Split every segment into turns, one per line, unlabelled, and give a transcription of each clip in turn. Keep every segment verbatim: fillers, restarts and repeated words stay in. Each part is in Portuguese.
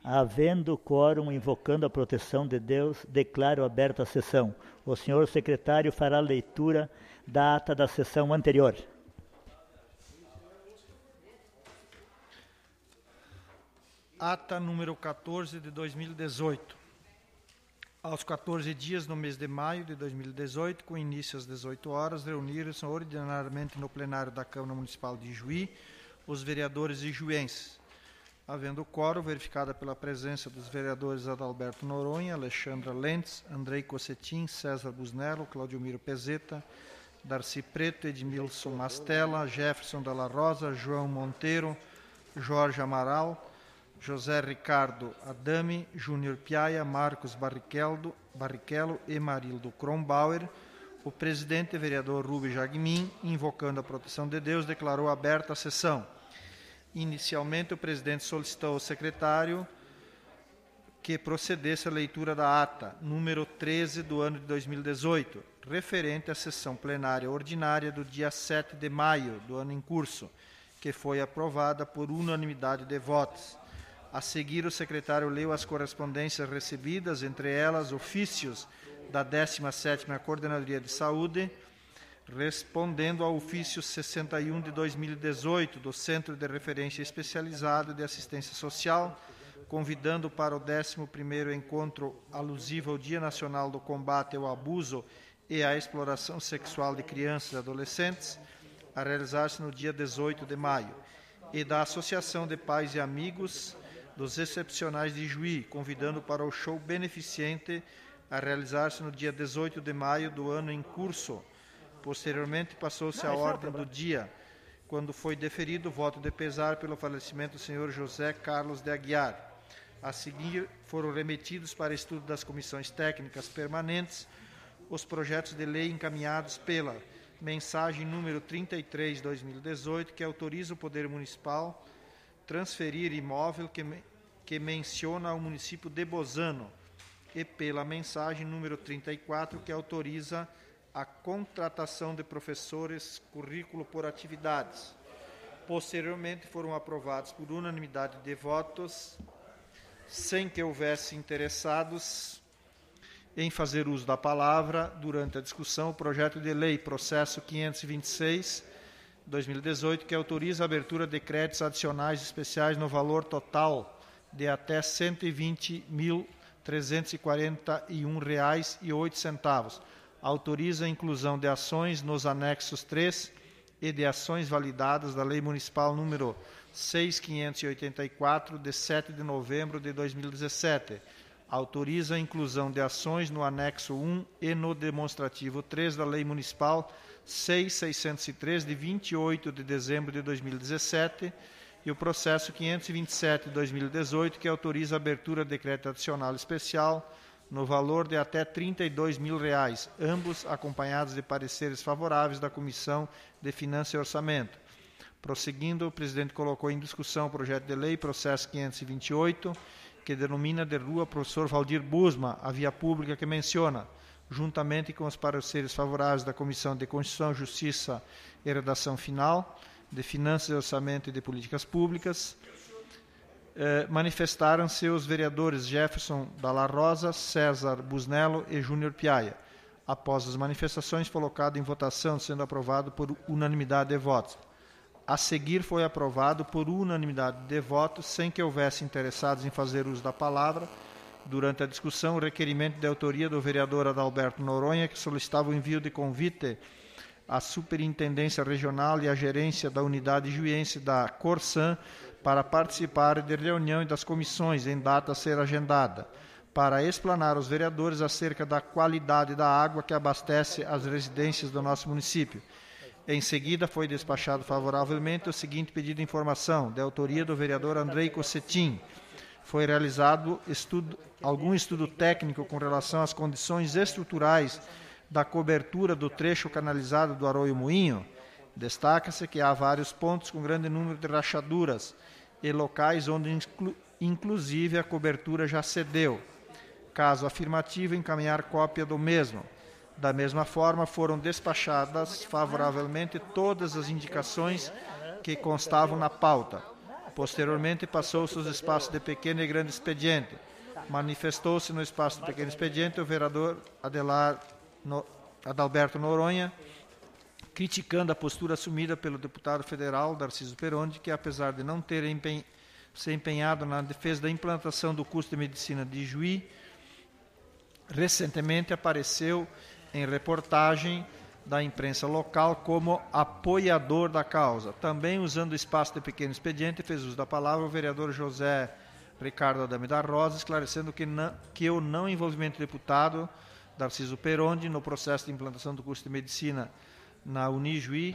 Havendo quórum, invocando a proteção de Deus, declaro aberta a sessão. O senhor secretário fará a leitura da ata da sessão anterior.
Ata número quatorze de dois mil e dezoito. Aos quatorze dias do mês de maio de dois mil e dezoito, com início às dezoito horas, reuniram-se ordinariamente no plenário da Câmara Municipal de Juí os vereadores ijuenses. Havendo quórum, verificada pela presença dos vereadores Adalberto Noronha, Alexandra Lentz, Andrei Cossetin, César Busnello, Claudiomiro Pezeta, Darcy Preto, Edmilson Mastella, Jefferson Dalla Rosa, João Monteiro, Jorge Amaral, José Ricardo Adame, Júnior Piaia, Marcos Barrichello, Barrichello e Marildo Kronbauer, o presidente vereador Rubem Jagmin, invocando a proteção de Deus, declarou aberta a sessão. Inicialmente, o presidente solicitou ao secretário que procedesse à leitura da ata, número treze do ano de dois mil e dezoito, referente à sessão plenária ordinária do dia sete de maio do ano em curso, que foi aprovada por unanimidade de votos. A seguir, o secretário leu as correspondências recebidas, entre elas ofícios da décima sétima Coordenadoria de Saúde, respondendo ao ofício sessenta e um de dois mil e dezoito do Centro de Referência Especializado de Assistência Social, convidando para o décimo primeiro encontro alusivo ao Dia Nacional do Combate ao Abuso e à Exploração Sexual de Crianças e Adolescentes, a realizar-se no dia dezoito de maio, e da Associação de Pais e Amigos dos Excepcionais de Juí, convidando para o show beneficente a realizar-se no dia dezoito de maio do ano em curso. Posteriormente, passou-se a ordem do dia, quando foi deferido o voto de pesar pelo falecimento do senhor José Carlos de Aguiar. A seguir, foram remetidos para estudo das comissões técnicas permanentes os projetos de lei encaminhados pela mensagem número trinta e três de dois mil e dezoito, que autoriza o Poder Municipal transferir imóvel que, que menciona o município de Bozano, e pela mensagem número trinta e quatro, que autoriza a contratação de professores, currículo por atividades. Posteriormente, foram aprovados por unanimidade de votos, sem que houvesse interessados em fazer uso da palavra durante a discussão, o projeto de lei, processo quinhentos e vinte e seis, dois mil e dezoito, que autoriza a abertura de créditos adicionais especiais no valor total de até cento e vinte mil trezentos e quarenta e um reais e oito centavos. Autoriza a inclusão de ações nos anexos três e de ações validadas da Lei Municipal número seis mil quinhentos e oitenta e quatro, de sete de novembro de dois mil e dezessete. Autoriza a inclusão de ações no anexo um e no demonstrativo três da Lei Municipal seis mil seiscentos e três, de vinte e oito de dezembro de dois mil e dezessete, e o processo quinhentos e vinte e sete de dois mil e dezoito, que autoriza a abertura de decreto adicional especial no valor de até trinta e dois mil reais, ambos acompanhados de pareceres favoráveis da Comissão de Finanças e Orçamento. Prosseguindo, o presidente colocou em discussão o projeto de lei, processo quinhentos e vinte e oito, que denomina de rua Professor Valdir Busma, a via pública que menciona, juntamente com os pareceres favoráveis da Comissão de Constituição, Justiça e Redação Final, de Finanças e Orçamento e de Políticas Públicas, eh, manifestaram-se os vereadores Jefferson Dalla Rosa, César Busnello e Júnior Piaia. Após as manifestações, colocado em votação, sendo aprovado por unanimidade de votos. A seguir, foi aprovado por unanimidade de votos, sem que houvesse interessados em fazer uso da palavra, durante a discussão, o requerimento de autoria do vereador Adalberto Noronha, que solicitava o envio de convite à Superintendência Regional e à Gerência da Unidade Juiense da Corsan para participar de reunião e das comissões em data a ser agendada, para explanar aos vereadores acerca da qualidade da água que abastece as residências do nosso município. Em seguida, foi despachado favoravelmente o seguinte pedido de informação, de autoria do vereador Andrei Cossetin. Foi realizado estudo, algum estudo técnico com relação às condições estruturais da cobertura do trecho canalizado do Arroio Moinho? Destaca-se que há vários pontos com grande número de rachaduras e locais onde, inclu, inclusive, a cobertura já cedeu. Caso afirmativo, encaminhar cópia do mesmo. Da mesma forma, foram despachadas favoravelmente todas as indicações que constavam na pauta. Posteriormente, passou-se os espaços de pequeno e grande expediente. Manifestou-se no espaço do pequeno expediente o vereador Adelar no, Adalberto Noronha, criticando a postura assumida pelo deputado federal Darciso Perondi, que, apesar de não ter empenho, se empenhado na defesa da implantação do curso de medicina de Juí, recentemente apareceu em reportagem da imprensa local como apoiador da causa. Também, usando o espaço de pequeno expediente, fez uso da palavra o vereador José Ricardo Adame da Rosa, esclarecendo que, não, que o não envolvimento do deputado Darciso Perondi no processo de implantação do curso de medicina na Unijuí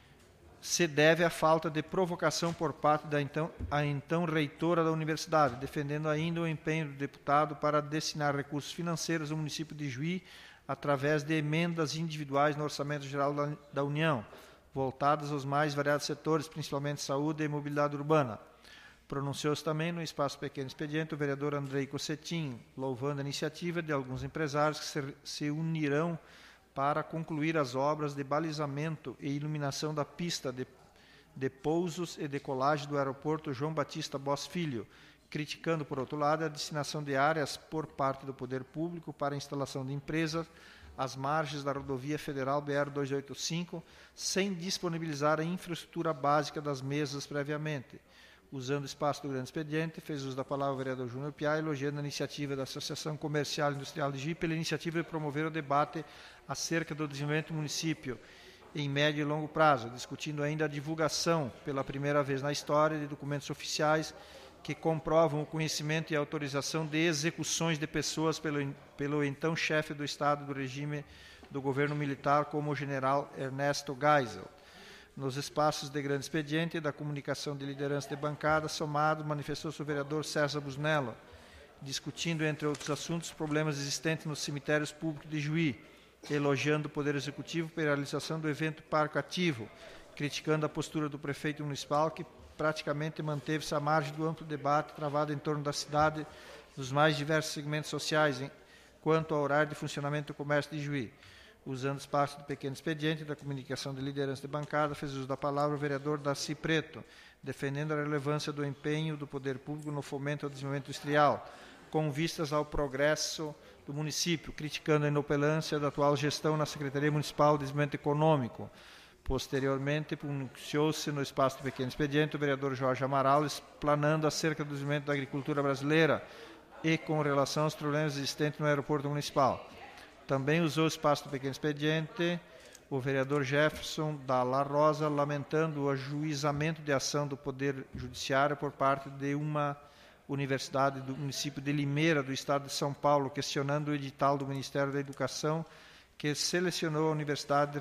se deve à falta de provocação por parte da então, a então reitora da universidade, defendendo ainda o empenho do deputado para destinar recursos financeiros ao município de Juí através de emendas individuais no Orçamento Geral da, da União, voltadas aos mais variados setores, principalmente saúde e mobilidade urbana. Pronunciou-se também no espaço pequeno expediente o vereador Andrei Cossetin, louvando a iniciativa de alguns empresários que se, se unirão para concluir as obras de balizamento e iluminação da pista de, de pousos e decolagem do aeroporto João Batista Boss Filho, criticando, por outro lado, a destinação de áreas por parte do poder público para a instalação de empresas às margens da rodovia federal B R duzentos e oitenta e cinco, sem disponibilizar a infraestrutura básica das mesas previamente. Usando o espaço do grande expediente, fez uso da palavra o vereador Júnior Piá, elogiando a iniciativa da Associação Comercial e Industrial de Juí pela iniciativa de promover o debate acerca do desenvolvimento do município em médio e longo prazo, discutindo ainda a divulgação, pela primeira vez na história, de documentos oficiais que comprovam o conhecimento e autorização de execuções de pessoas pelo, pelo então chefe do Estado do regime do governo militar, como o general Ernesto Geisel. Nos espaços de grande expediente e da comunicação de liderança de bancada, somado, manifestou-se o vereador César Busnello, discutindo, entre outros assuntos, problemas existentes nos cemitérios públicos de Juí, elogiando o Poder Executivo pela realização do evento Parque Ativo, criticando a postura do prefeito municipal, que praticamente manteve-se à margem do amplo debate travado em torno da cidade nos mais diversos segmentos sociais, em, quanto ao horário de funcionamento do comércio de Juí. Usando o espaço do pequeno expediente da comunicação de liderança de bancada, fez uso da palavra o vereador Darcy Preto, defendendo a relevância do empenho do poder público no fomento ao desenvolvimento industrial, com vistas ao progresso do município, criticando a inoperância da atual gestão na Secretaria Municipal de Desenvolvimento Econômico. Posteriormente, pronunciou-se no espaço do pequeno expediente o vereador Jorge Amaral, explanando acerca do desenvolvimento da agricultura brasileira e com relação aos problemas existentes no aeroporto municipal. Também usou o espaço do pequeno expediente o vereador Jefferson Dalla Rosa, lamentando o ajuizamento de ação do Poder Judiciário por parte de uma universidade do município de Limeira, do estado de São Paulo, questionando o edital do Ministério da Educação, que selecionou a Universidade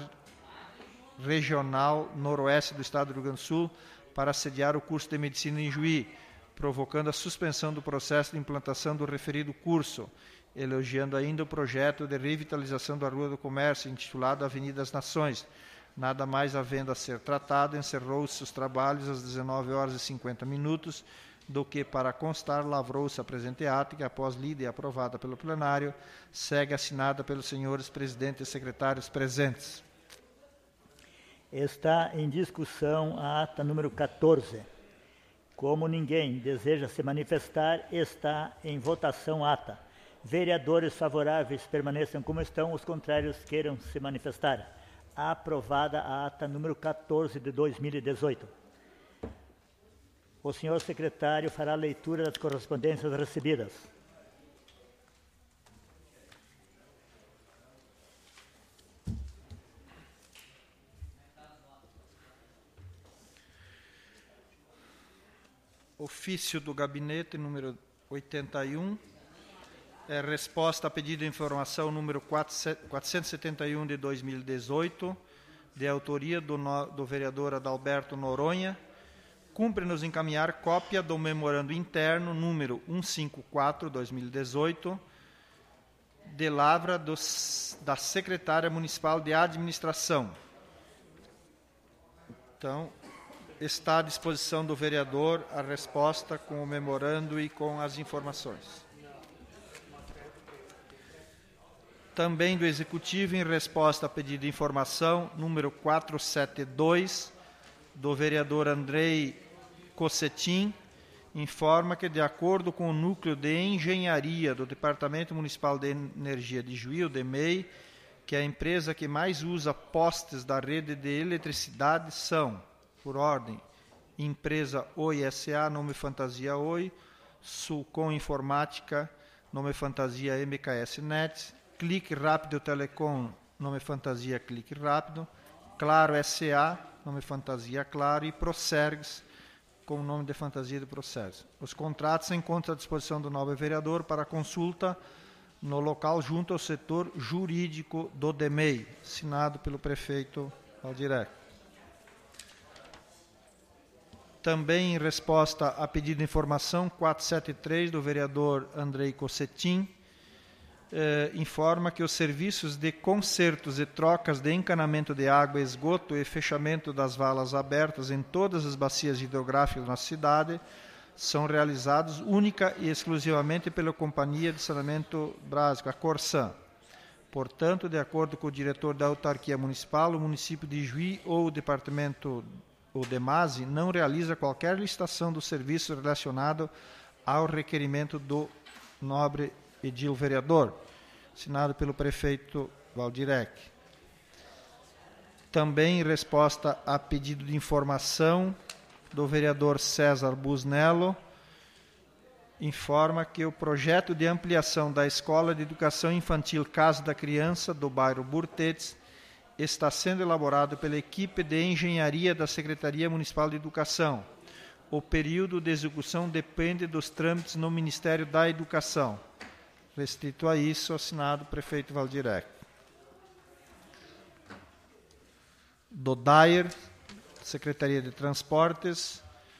Regional Noroeste do estado do Rio Grande do Sul para sediar o curso de Medicina em Juí, provocando a suspensão do processo de implantação do referido curso, elogiando ainda o projeto de revitalização da Rua do Comércio, intitulado Avenida das Nações. Nada mais havendo a ser tratado, encerrou-se os trabalhos às dezenove horas e cinquenta minutos, do que, para constar, lavrou-se a presente ata, que, após lida e aprovada pelo plenário, segue assinada pelos senhores presidentes e secretários presentes.
Está em discussão a ata número quatorze. Como ninguém deseja se manifestar, está em votação a ata. Vereadores favoráveis permaneçam como estão, os contrários queiram se manifestar. Aprovada a ata número quatorze de dois mil e dezoito. O senhor secretário fará a leitura das correspondências recebidas.
Ofício do Gabinete, número oitenta e um. É, resposta a pedido de informação número quatrocentos e setenta e um de dois mil e dezoito, de autoria do, no, do vereador Adalberto Noronha. Cumpre-nos encaminhar cópia do memorando interno número cento e cinquenta e quatro de dois mil e dezoito, de lavra dos, da secretária municipal de administração. Então, está à disposição do vereador a resposta com o memorando e com as informações. Também do Executivo, em resposta a pedido de informação, número quatrocentos e setenta e dois, do vereador Andrei Cossetin, informa que, de acordo com o Núcleo de Engenharia do Departamento Municipal de Energia de Juí, o D E M E I, que a empresa que mais usa postes da rede de eletricidade são, por ordem, Empresa Oi S A, nome Fantasia Oi, Sulcom Informática, nome Fantasia M K S Net, Clique Rápido Telecom, nome Fantasia Clique Rápido, Claro S A, nome Fantasia Claro, e Procergs, com o nome de fantasia de Procergs. Os contratos se encontram à disposição do nobre vereador para consulta no local junto ao setor jurídico do D E M E I, assinado pelo prefeito Valdirec. Também em resposta a pedido de informação quatrocentos e setenta e três do vereador Andrei Cossetin, eh, informa que os serviços de consertos e trocas de encanamento de água, esgoto e fechamento das valas abertas em todas as bacias hidrográficas da nossa cidade são realizados única e exclusivamente pela Companhia de Saneamento Básico, a Corsan. Portanto, de acordo com o diretor da autarquia municipal, o município de Juí ou o departamento o DEMASE não realiza qualquer licitação do serviço relacionado ao requerimento do nobre edil vereador, assinado pelo prefeito Valdirec. Também em resposta a pedido de informação do vereador César Busnello, informa que o projeto de ampliação da Escola de Educação Infantil Casa da Criança do bairro Burtetes está sendo elaborado pela equipe de engenharia da Secretaria Municipal de Educação. O período de execução depende dos trâmites no Ministério da Educação. Restrito a isso, assinado o prefeito Valdirec. Do DAER, Secretaria de Transportes,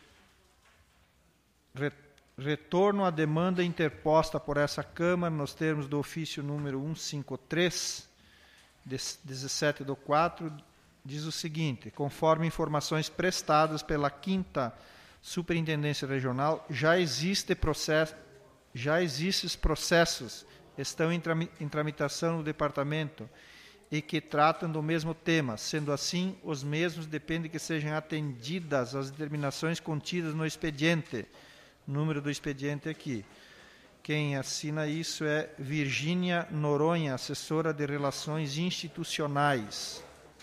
retorno à demanda interposta por essa Câmara nos termos do ofício número cento e cinquenta e três, dezessete do quatro, diz o seguinte: conforme informações prestadas pela quinta Superintendência Regional, já existe processo, já existem processos, estão em, tram, em tramitação no departamento e que tratam do mesmo tema. Sendo assim, os mesmos dependem que sejam atendidas as determinações contidas no expediente. Número do expediente aqui. Quem assina isso é Virgínia Noronha, assessora de Relações Institucionais.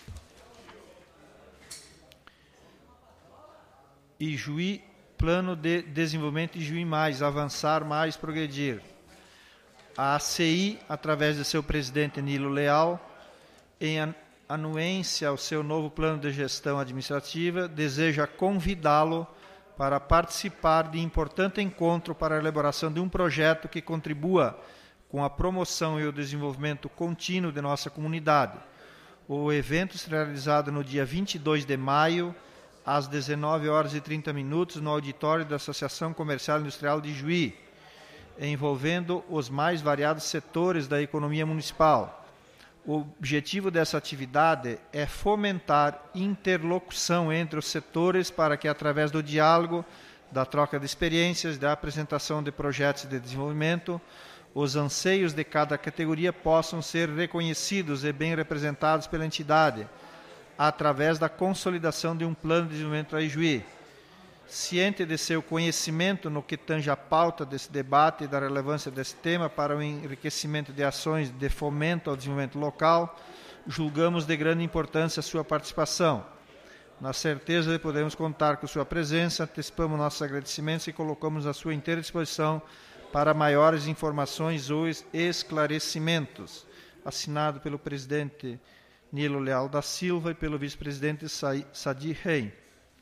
E Juí, Plano de Desenvolvimento de Juí Mais, avançar mais, progredir. A A C I, através de seu presidente Nilo Leal, em anuência ao seu novo plano de gestão administrativa, deseja convidá-lo para participar de importante encontro para a elaboração de um projeto que contribua com a promoção e o desenvolvimento contínuo de nossa comunidade. O evento será realizado no dia vinte e dois de maio, às dezenove horas e trinta minutos, no auditório da Associação Comercial e Industrial de Juí, envolvendo os mais variados setores da economia municipal. O objetivo dessa atividade é fomentar interlocução entre os setores para que, através do diálogo, da troca de experiências, da apresentação de projetos de desenvolvimento, os anseios de cada categoria possam ser reconhecidos e bem representados pela entidade, através da consolidação de um plano de desenvolvimento para Ijuí. Ciente de seu conhecimento no que tange a pauta desse debate e da relevância desse tema para o enriquecimento de ações de fomento ao desenvolvimento local, julgamos de grande importância a sua participação. Na certeza de podermos contar com sua presença, antecipamos nossos agradecimentos e colocamos à sua inteira disposição para maiores informações ou esclarecimentos. Assinado pelo presidente Nilo Leal da Silva e pelo vice-presidente Sadi Rei.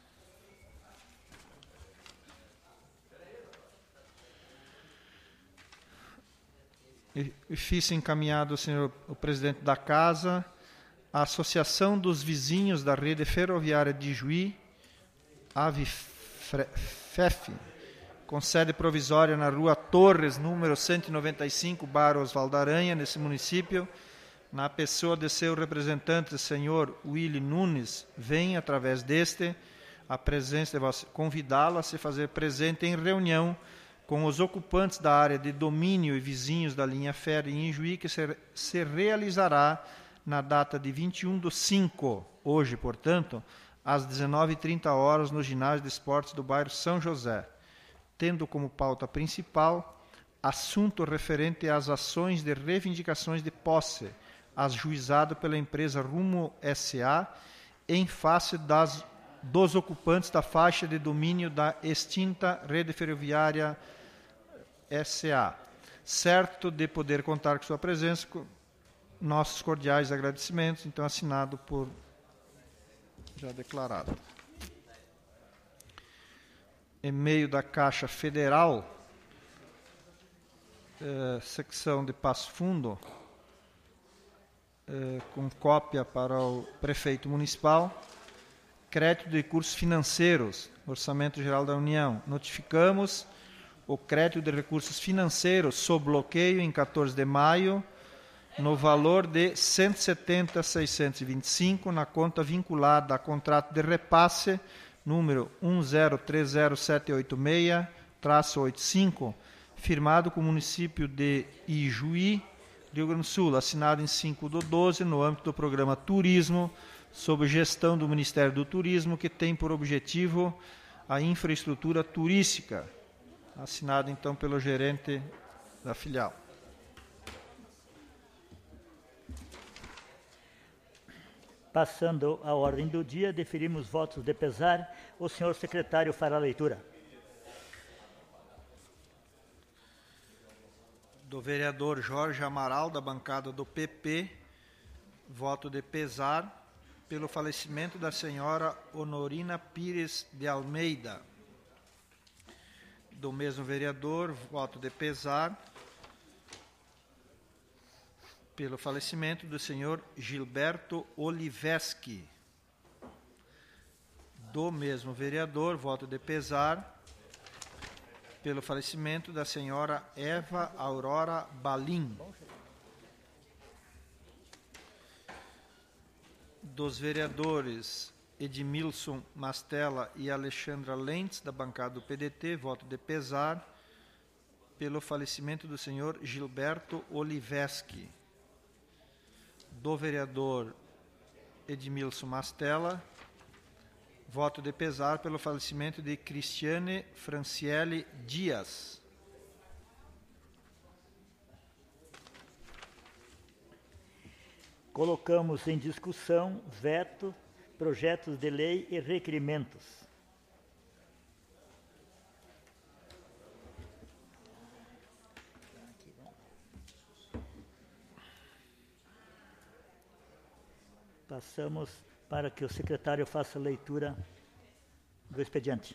E fiz encaminhado, senhor o presidente da Casa, a Associação dos Vizinhos da Rede Ferroviária de Juí, A V F E F, com sede provisória na Rua Torres, número cento e noventa e cinco, bairro Osvaldo Aranha, nesse município, na pessoa de seu representante, senhor Willy Nunes, vem, através deste, a presença de você, convidá-lo a se fazer presente em reunião com os ocupantes da área de domínio e vizinhos da linha férrea em Ijuí, que se, se realizará na data de vinte e um do cinco, hoje, portanto, às dezenove e trinta horas, no ginásio de esportes do bairro São José. tendo como pauta principal assunto referente às ações de reivindicações de posse ajuizado pela empresa Rumo S A em face das, dos ocupantes da faixa de domínio da extinta Rede Ferroviária S A. Certo de poder contar com sua presença, com nossos cordiais agradecimentos, então assinado por já declarado. E-mail da Caixa Federal, eh, secção de Passo Fundo, eh, com cópia para o prefeito municipal. Crédito de recursos financeiros, Orçamento Geral da União. Notificamos o crédito de recursos financeiros sob bloqueio em quatorze de maio, no valor de cento e setenta mil seiscentos e vinte e cinco, na conta vinculada a contrato de repasse, número um zero três zero sete oito seis traço oitenta e cinco, firmado com o município de Ijuí, Rio Grande do Sul, assinado em cinco de doze, no âmbito do programa Turismo, sob gestão do Ministério do Turismo, que tem por objetivo a infraestrutura turística, assinado então pelo gerente da filial.
Passando à ordem do dia, deferimos votos de pesar. O senhor secretário fará a leitura.
Do vereador Jorge Amaral, da bancada do P P, voto de pesar pelo falecimento da senhora Honorina Pires de Almeida. Do mesmo vereador, voto de pesar pelo falecimento do senhor Gilberto Oliveski. Do mesmo vereador, voto de pesar pelo falecimento da senhora Eva Aurora Balim. Dos vereadores Edmilson Mastella e Alexandra Lentz, da bancada do P D T, voto de pesar pelo falecimento do senhor Gilberto Oliveski. Do vereador Edmilson Mastella, voto de pesar pelo falecimento de Cristiane Franciele Dias.
Colocamos em discussão veto, projetos de lei e requerimentos. Passamos para que o secretário faça a leitura do expediente.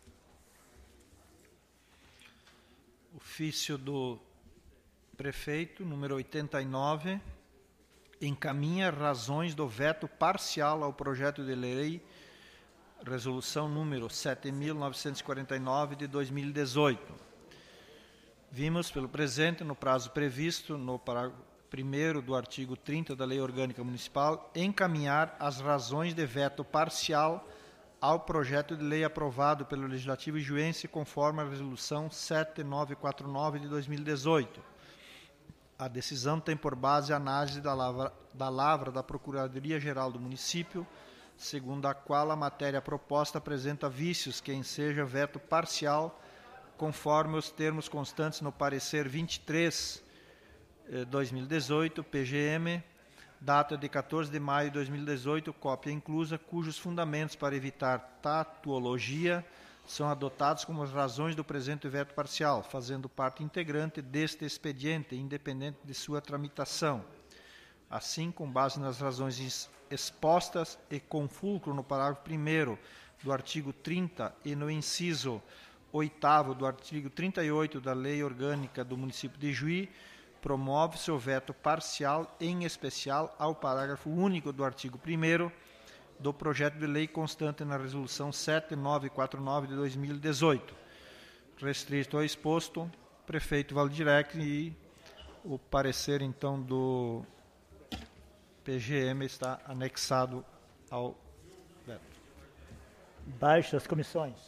Ofício do prefeito, número oitenta e nove, encaminha razões do veto parcial ao projeto de lei, resolução número sete mil novecentos e quarenta e nove de dois mil e dezoito. Vimos, pelo presente, no prazo previsto no parágrafo primeiro do artigo trinta da Lei Orgânica Municipal, encaminhar as razões de veto parcial ao projeto de lei aprovado pelo Legislativo ijuense conforme a resolução sete mil novecentos e quarenta e nove de dois mil e dezoito. A decisão tem por base a análise da lavra, da lavra da Procuradoria-Geral do município, segundo a qual a matéria proposta apresenta vícios que enseja veto parcial, conforme os termos constantes no parecer vinte e três de dois mil e dezoito, P G M, data de quatorze de maio de dois mil e dezoito, cópia inclusa, cujos fundamentos para evitar tautologia são adotados como as razões do presente veto parcial, fazendo parte integrante deste expediente, independente de sua tramitação. Assim, com base nas razões expostas e com fulcro no parágrafo primeiro do artigo trinta e no inciso oitavo do artigo trinta e oito da Lei Orgânica do município de Ijuí, promove-se o veto parcial, em especial ao parágrafo único do artigo primeiro do projeto de lei constante na resolução sete mil novecentos e quarenta e nove de dois mil e dezoito. Restrito ao exposto, prefeito Valdirec, e o parecer, então, do P G M está anexado ao veto.
Baixo as comissões.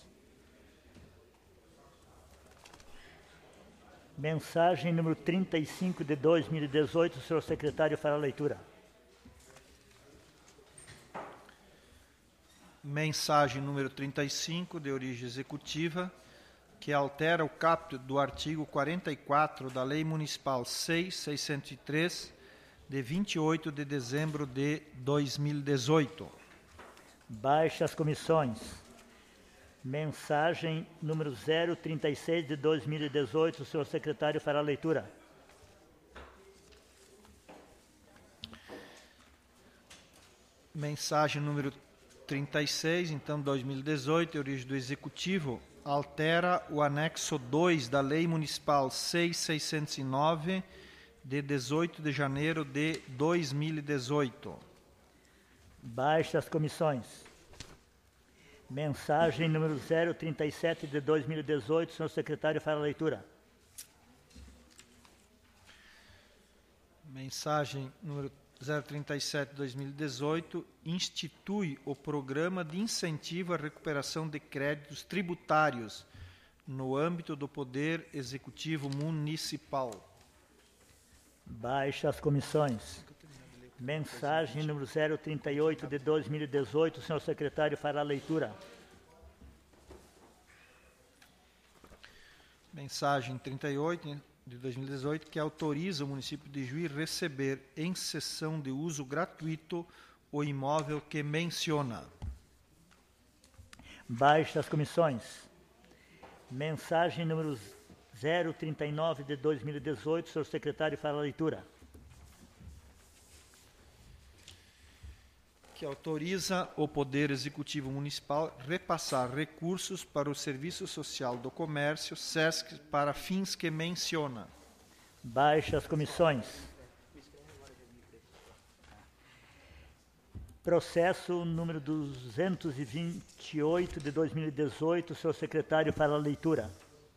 Mensagem número trinta e cinco de dois mil e dezoito, o senhor secretário fará a leitura.
Mensagem número trinta e cinco, de origem executiva, que altera o caput do artigo quarenta e quatro da Lei Municipal seis mil seiscentos e três, de vinte e oito de dezembro de dois mil e dezoito.
Baixe as comissões. Mensagem número zero trinta e seis de dois mil e dezoito, o senhor secretário fará a leitura.
Mensagem número trinta e seis, então, dois mil e dezoito, de origem do Executivo, altera o anexo dois da Lei Municipal seis mil seiscentos e nove, de dezoito de janeiro de dois mil e dezoito.
Baixe as comissões. Mensagem número zero trinta e sete de dois mil e dezoito, o senhor secretário fará a leitura.
Mensagem número zero trinta e sete de dois mil e dezoito, institui o Programa de Incentivo à Recuperação de Créditos Tributários no âmbito do Poder Executivo Municipal.
Baixe as comissões. Mensagem número zero trinta e oito de dois mil e dezoito, o senhor secretário fará a leitura.
Mensagem trinta e oito de dois mil e dezoito, que autoriza o município de Juí receber em cessão de uso gratuito o imóvel que menciona.
Baixe as comissões. Mensagem número zero trinta e nove de dois mil e dezoito, o senhor secretário fará a leitura.
Que autoriza o Poder Executivo Municipal repassar recursos para o Serviço Social do Comércio, SESC, para fins que menciona.
Baixe as comissões. Processo número duzentos e vinte e oito de dois mil e dezoito, o senhor secretário fará a leitura.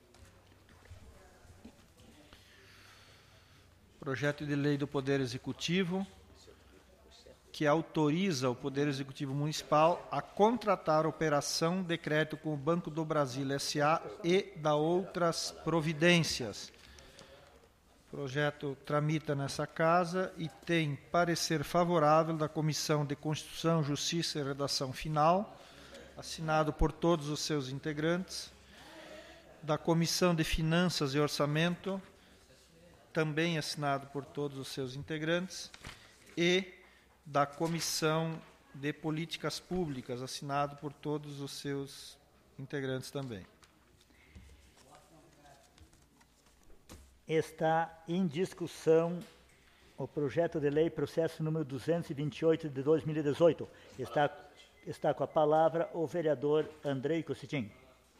Projeto de Lei do Poder Executivo, que autoriza o Poder Executivo Municipal a contratar operação de crédito com o Banco do Brasil S A e da outras providências. O projeto tramita nessa casa e tem parecer favorável da Comissão de Constituição, Justiça e Redação Final, assinado por todos os seus integrantes, da Comissão de Finanças e Orçamento, também assinado por todos os seus integrantes, e da Comissão de Políticas Públicas, assinado por todos os seus integrantes também.
Está em discussão o projeto de lei, processo número duzentos e vinte e oito de dois mil e dezoito. Está, está com a palavra o vereador Andrei Cossetin.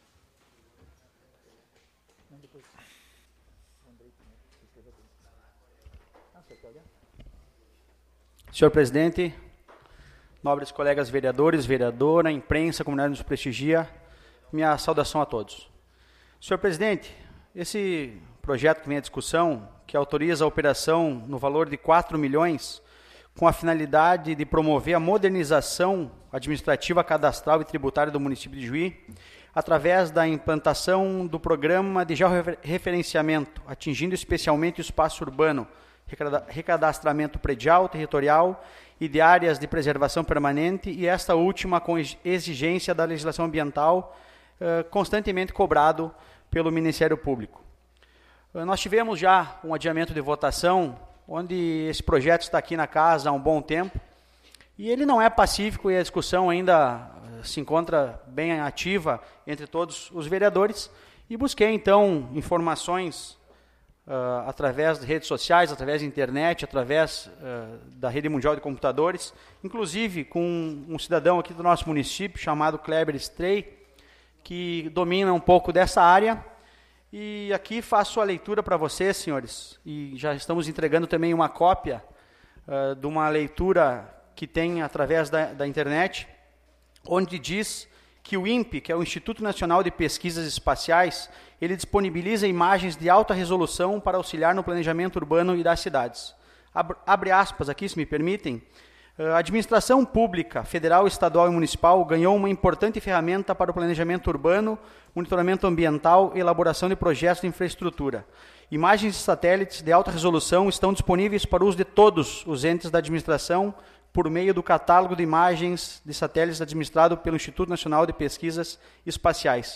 Senhor presidente, nobres colegas vereadores, vereadora, imprensa, comunidade nos prestigia, minha saudação a todos. Senhor presidente, esse projeto que vem à discussão, que autoriza a operação no valor de quatro milhões, com a finalidade de promover a modernização administrativa, cadastral e tributária do município de Juí, através da implantação do programa de georreferenciamento, atingindo especialmente o espaço urbano, recadastramento predial, territorial e de áreas de preservação permanente, e esta última com exigência da legislação ambiental eh, constantemente cobrado pelo Ministério Público. Eh, nós tivemos já um adiamento de votação, onde esse projeto está aqui na casa há um bom tempo, e ele não é pacífico e a discussão ainda se encontra bem ativa entre todos os vereadores, e busquei então informações Uh, através de redes sociais, através da internet, através uh, da rede mundial de computadores, inclusive com um, um cidadão aqui do nosso município, chamado Kleber Strey, que domina um pouco dessa área, e aqui faço a leitura para vocês, senhores, e já estamos entregando também uma cópia uh, de uma leitura que tem através da, da internet, onde diz que o INPE, que é o Instituto Nacional de Pesquisas Espaciais, ele disponibiliza imagens de alta resolução para auxiliar no planejamento urbano e das cidades. Abre aspas aqui, se me permitem. A administração pública, federal, estadual e municipal ganhou uma importante ferramenta para o planejamento urbano, monitoramento ambiental e elaboração de projetos de infraestrutura. Imagens de satélites de alta resolução estão disponíveis para o uso de todos os entes da administração, por meio do catálogo de imagens de satélites administrado pelo Instituto Nacional de Pesquisas Espaciais.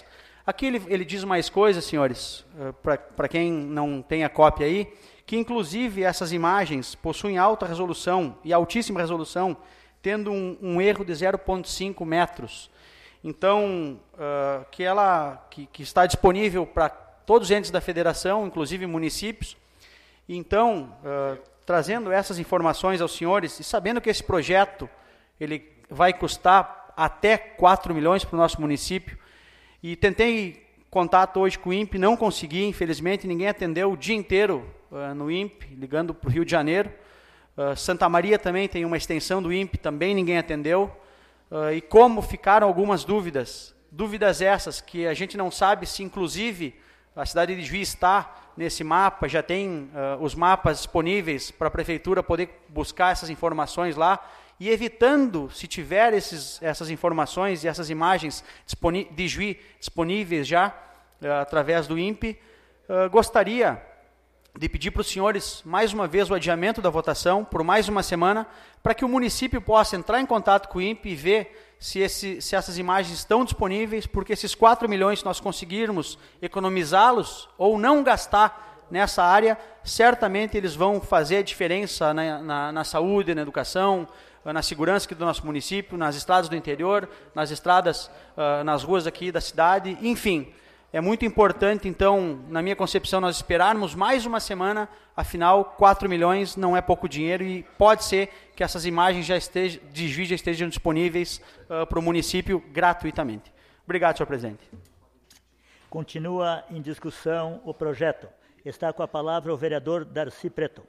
Aqui ele, ele diz mais coisas, senhores, para quem não tem a cópia aí, que inclusive essas imagens possuem alta resolução e altíssima resolução, tendo um, um erro de zero vírgula cinco metros. Então, uh, que ela que, que está disponível para todos os entes da federação, inclusive municípios. Então, uh, trazendo essas informações aos senhores, e sabendo que esse projeto ele vai custar até quatro milhões para o nosso município, e tentei contato hoje com o I N P E, não consegui, infelizmente, ninguém atendeu o dia inteiro uh, no I N P E, ligando para o Rio de Janeiro. Uh, Santa Maria também tem uma extensão do I N P E, também ninguém atendeu. Uh, e como ficaram algumas dúvidas, dúvidas essas que a gente não sabe se, inclusive, a cidade de Juiz está nesse mapa, já tem uh, os mapas disponíveis para a prefeitura poder buscar essas informações lá, e evitando, se tiver esses, essas informações e essas imagens de Juiz disponíveis já, uh, através do I N P E, uh, gostaria de pedir para os senhores, mais uma vez, o adiamento da votação, por mais uma semana, para que o município possa entrar em contato com o I N P E e ver se, esse, se essas imagens estão disponíveis, porque esses quatro milhões, se nós conseguirmos economizá-los ou não gastar nessa área, certamente eles vão fazer a diferença na, na, na saúde, na educação, na segurança aqui do nosso município, nas estradas do interior, nas estradas, uh, nas ruas aqui da cidade, enfim. É muito importante, então, na minha concepção, nós esperarmos mais uma semana, afinal, quatro milhões não é pouco dinheiro e pode ser que essas imagens já estejam, de juiz já estejam disponíveis uh, para o município gratuitamente. Obrigado, senhor presidente.
Continua em discussão o projeto. Está com a palavra o vereador Darcy Preto.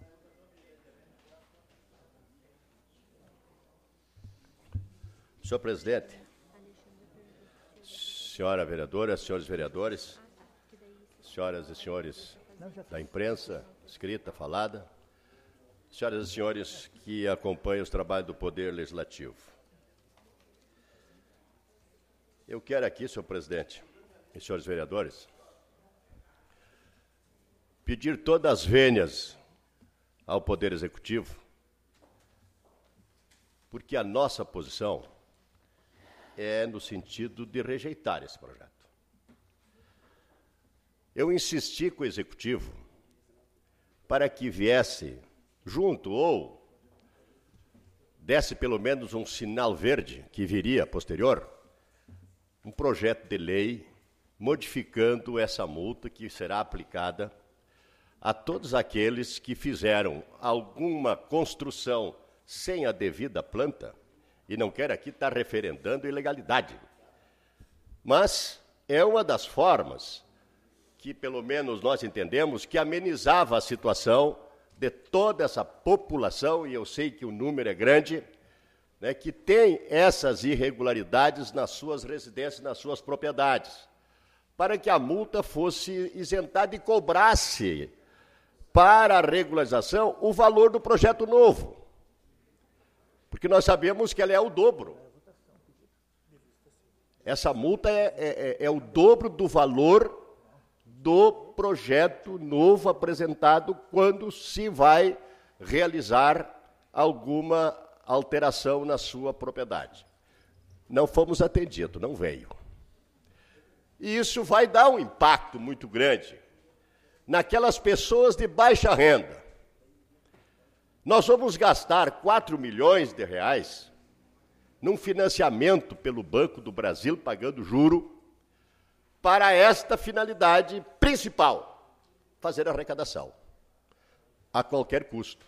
Senhor presidente, senhora vereadora, senhores vereadores, senhoras e senhores da imprensa, escrita, falada, senhoras e senhores que acompanham os trabalhos do Poder Legislativo. Eu quero aqui, senhor presidente e senhores vereadores, pedir todas as vênias ao Poder Executivo, porque a nossa posição é no sentido de rejeitar esse projeto. Eu insisti com o Executivo para que viesse junto ou desse pelo menos um sinal verde, que viria posterior, um projeto de lei modificando essa multa que será aplicada a todos aqueles que fizeram alguma construção sem a devida planta. E não quero aqui estar referendando ilegalidade. Mas é uma das formas que, pelo menos, nós entendemos que amenizava a situação de toda essa população, e eu sei que o número é grande, né, que tem essas irregularidades nas suas residências, nas suas propriedades, para que a multa fosse isentada e cobrasse para a regularização o valor do projeto novo. Porque nós sabemos que ela é o dobro. Essa multa é, é, é o dobro do valor do projeto novo apresentado quando se vai realizar alguma alteração na sua propriedade. Não fomos atendidos, não veio. E isso vai dar um impacto muito grande naquelas pessoas de baixa renda. Nós vamos gastar quatro milhões de reais num financiamento pelo Banco do Brasil, pagando juro, para esta finalidade principal, fazer arrecadação, a qualquer custo.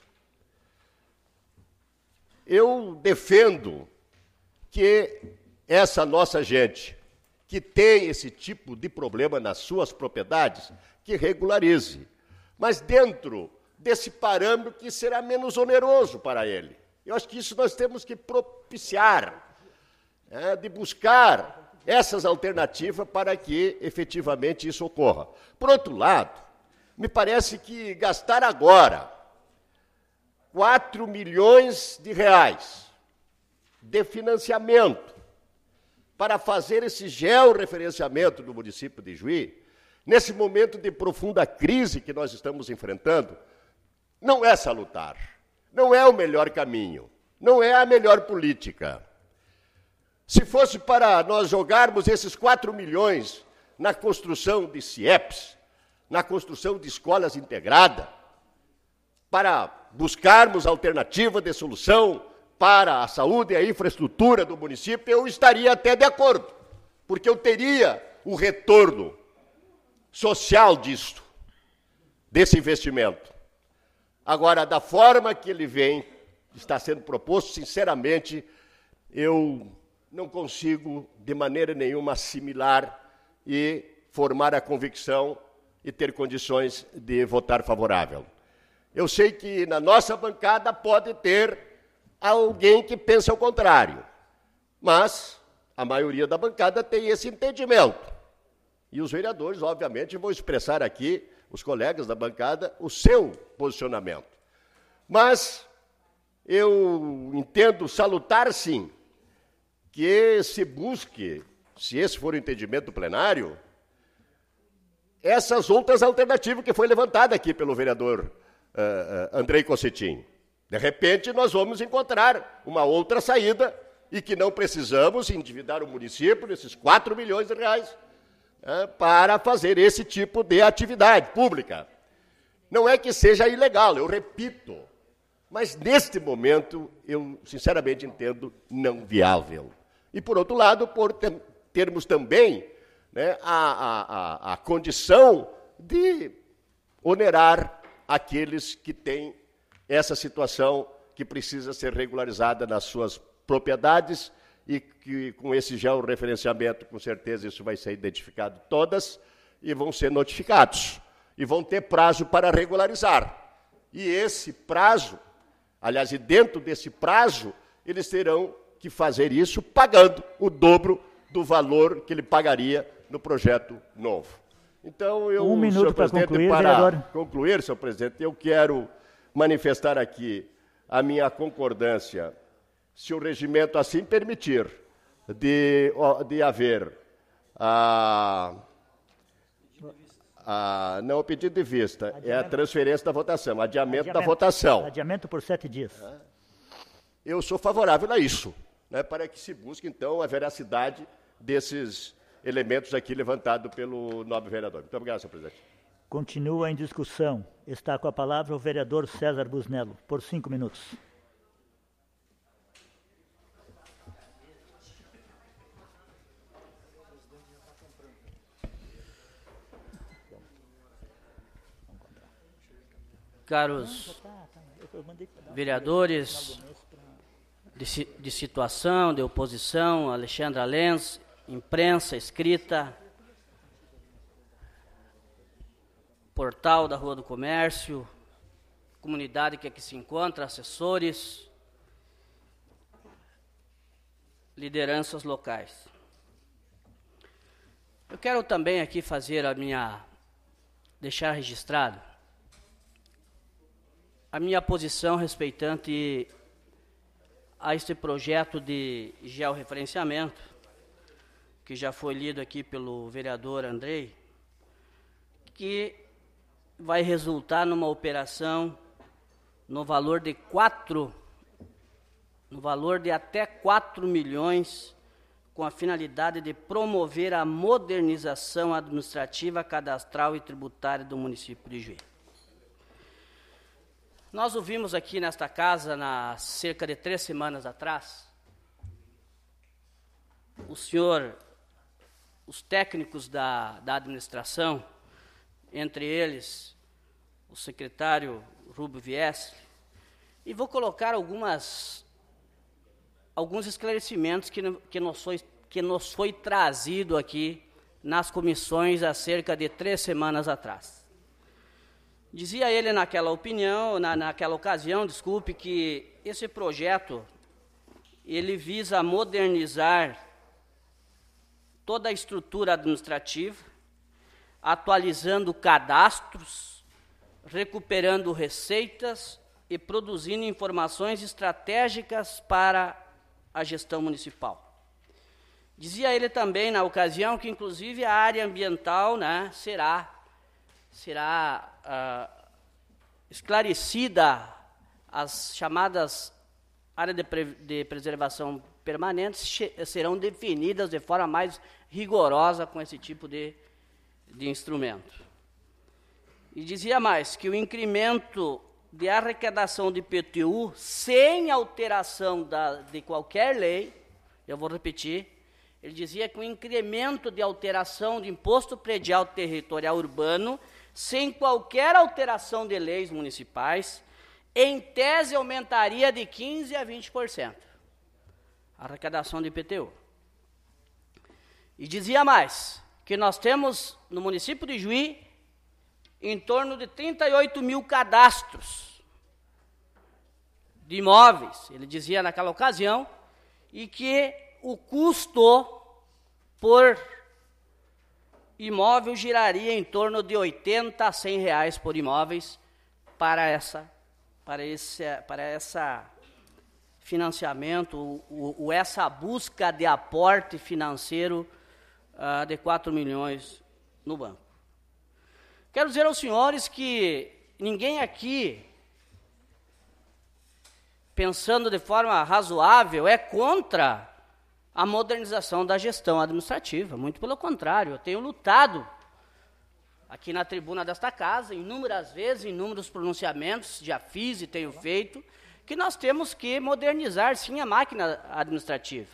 Eu defendo que essa nossa gente, que tem esse tipo de problema nas suas propriedades, que regularize, mas dentro desse parâmetro que será menos oneroso para ele. Eu acho que isso nós temos que propiciar, é, de buscar essas alternativas para que efetivamente isso ocorra. Por outro lado, me parece que gastar agora quatro milhões de reais de financiamento para fazer esse georreferenciamento do município de Juí, nesse momento de profunda crise que nós estamos enfrentando, não é salutar, não é o melhor caminho, não é a melhor política. Se fosse para nós jogarmos esses quatro milhões na construção de C I E Ps, na construção de escolas integradas, para buscarmos alternativa de solução para a saúde e a infraestrutura do município, eu estaria até de acordo, porque eu teria o retorno social disto, desse investimento. Agora, da forma que ele vem, está sendo proposto, sinceramente, eu não consigo, de maneira nenhuma, assimilar e formar a convicção e ter condições de votar favorável. Eu sei que na nossa bancada pode ter alguém que pense ao contrário, mas a maioria da bancada tem esse entendimento. E os vereadores, obviamente, vão expressar aqui, os colegas da bancada, o seu posicionamento. Mas eu entendo salutar, sim, que se busque, se esse for o entendimento do plenário, essas outras alternativas que foi levantada aqui pelo vereador uh, uh, Andrei Cossetin. De repente, nós vamos encontrar uma outra saída e que não precisamos endividar o município nesses quatro milhões de reais uh, para fazer esse tipo de atividade pública. Não é que seja ilegal, eu repito, mas neste momento eu, sinceramente, entendo não viável. E, por outro lado, por ter, termos também, né, a, a, a condição de onerar aqueles que têm essa situação que precisa ser regularizada nas suas propriedades e que, com esse georreferenciamento, com certeza, isso vai ser identificado todas e vão ser notificados. E vão ter prazo para regularizar. E esse prazo, aliás, e dentro desse prazo, eles terão que fazer isso pagando o dobro do valor que ele pagaria no projeto novo. Então, eu,
um minuto
senhor
para
presidente,
concluir,
para
vereador.
concluir, senhor presidente, eu quero manifestar aqui a minha concordância, se o regimento assim permitir, de, de haver a... Ah, não, o pedido de vista adiamento. É a transferência da votação, adiamento, adiamento da votação.
Adiamento por sete dias.
Eu sou favorável a isso, né, para que se busque, então, a veracidade desses elementos aqui levantados pelo nobre vereador. Muito obrigado, senhor presidente.
Continua em discussão. Está com a palavra o vereador César Busnello, por cinco minutos.
Caros vereadores de, de situação, de oposição, Alexandra Lenz, imprensa escrita, portal da Rua do Comércio, comunidade que aqui se encontra, assessores, lideranças locais. Eu quero também aqui fazer a minha, deixar registrado a minha posição respeitante a este projeto de georreferenciamento, que já foi lido aqui pelo vereador Andrei, que vai resultar numa operação no valor de quatro, no valor de até quatro milhões, com a finalidade de promover a modernização administrativa, cadastral e tributária do município de Juí. Nós ouvimos aqui nesta casa, na cerca de três semanas atrás, o senhor, os técnicos da, da administração, entre eles o secretário Rubio Viestre, e vou colocar algumas, alguns esclarecimentos que, que, nos foi, que nos foi trazido aqui nas comissões há cerca de três semanas atrás. Dizia ele naquela opinião, na, naquela ocasião, desculpe, que esse projeto, ele visa modernizar toda a estrutura administrativa, atualizando cadastros, recuperando receitas e produzindo informações estratégicas para a gestão municipal. Dizia ele também, na ocasião, que inclusive a área ambiental, né, será... será uh, esclarecida, as chamadas áreas de, pre, de preservação permanentes serão definidas de forma mais rigorosa com esse tipo de de instrumento. E dizia mais, que o incremento de arrecadação de I P T U, sem alteração da, de qualquer lei, eu vou repetir, ele dizia que o incremento de alteração de imposto predial territorial urbano, sem qualquer alteração de leis municipais, em tese aumentaria de quinze a vinte por cento a arrecadação de I P T U. E dizia mais, que nós temos no município de Juí em torno de trinta e oito mil cadastros de imóveis, ele dizia naquela ocasião, e que o custo por imóvel giraria em torno de oitenta a cem reais por imóveis para essa, para esse, para essa financiamento, o, o, essa busca de aporte financeiro uh, de quatro milhões no banco. Quero dizer aos senhores que ninguém aqui, pensando de forma razoável, é contra a modernização da gestão administrativa. Muito pelo contrário, eu tenho lutado aqui na tribuna desta casa, inúmeras vezes, inúmeros pronunciamentos, já fiz e tenho feito, que nós temos que modernizar, sim, a máquina administrativa,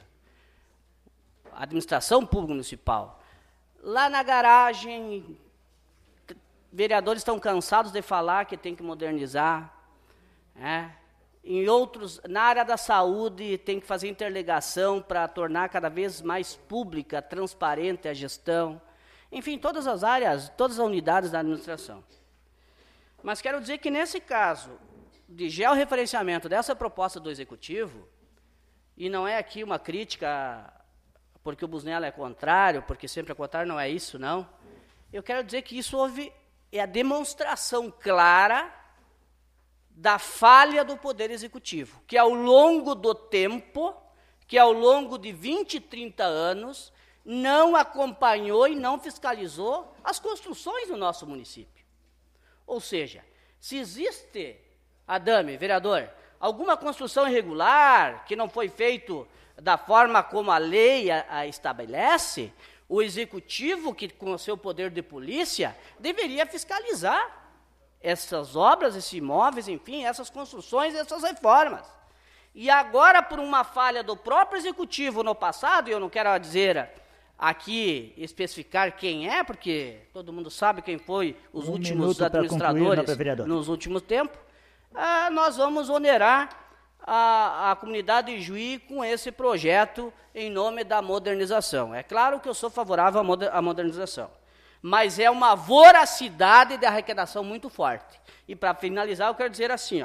a administração pública municipal. Lá na garagem, vereadores estão cansados de falar que tem que modernizar, né? Em outros, na área da saúde, tem que fazer interligação para tornar cada vez mais pública, transparente a gestão. Enfim, todas as áreas, todas as unidades da administração. Mas quero dizer que, nesse caso de georreferenciamento dessa proposta do Executivo, e não é aqui uma crítica porque o Busnello é contrário, porque sempre é contrário, não é isso, não. Eu quero dizer que isso houve, é a demonstração clara da falha do Poder Executivo, que ao longo do tempo, que ao longo de vinte, trinta anos, não acompanhou e não fiscalizou as construções do nosso município. Ou seja, se existe, Adame, vereador, alguma construção irregular que não foi feito da forma como a lei a, a estabelece, o Executivo, que com o seu poder de polícia, deveria fiscalizar essas obras, esses imóveis, enfim, essas construções, essas reformas. E agora, por uma falha do próprio Executivo no passado, e eu não quero dizer aqui, especificar quem é, porque todo mundo sabe quem foi os um últimos administradores concluir, nos últimos tempos, ah, nós vamos onerar a, a comunidade de Juí com esse projeto em nome da modernização. É claro que eu sou favorável à, moder, à modernização, mas é uma voracidade de arrecadação muito forte. E, para finalizar, eu quero dizer assim, ó,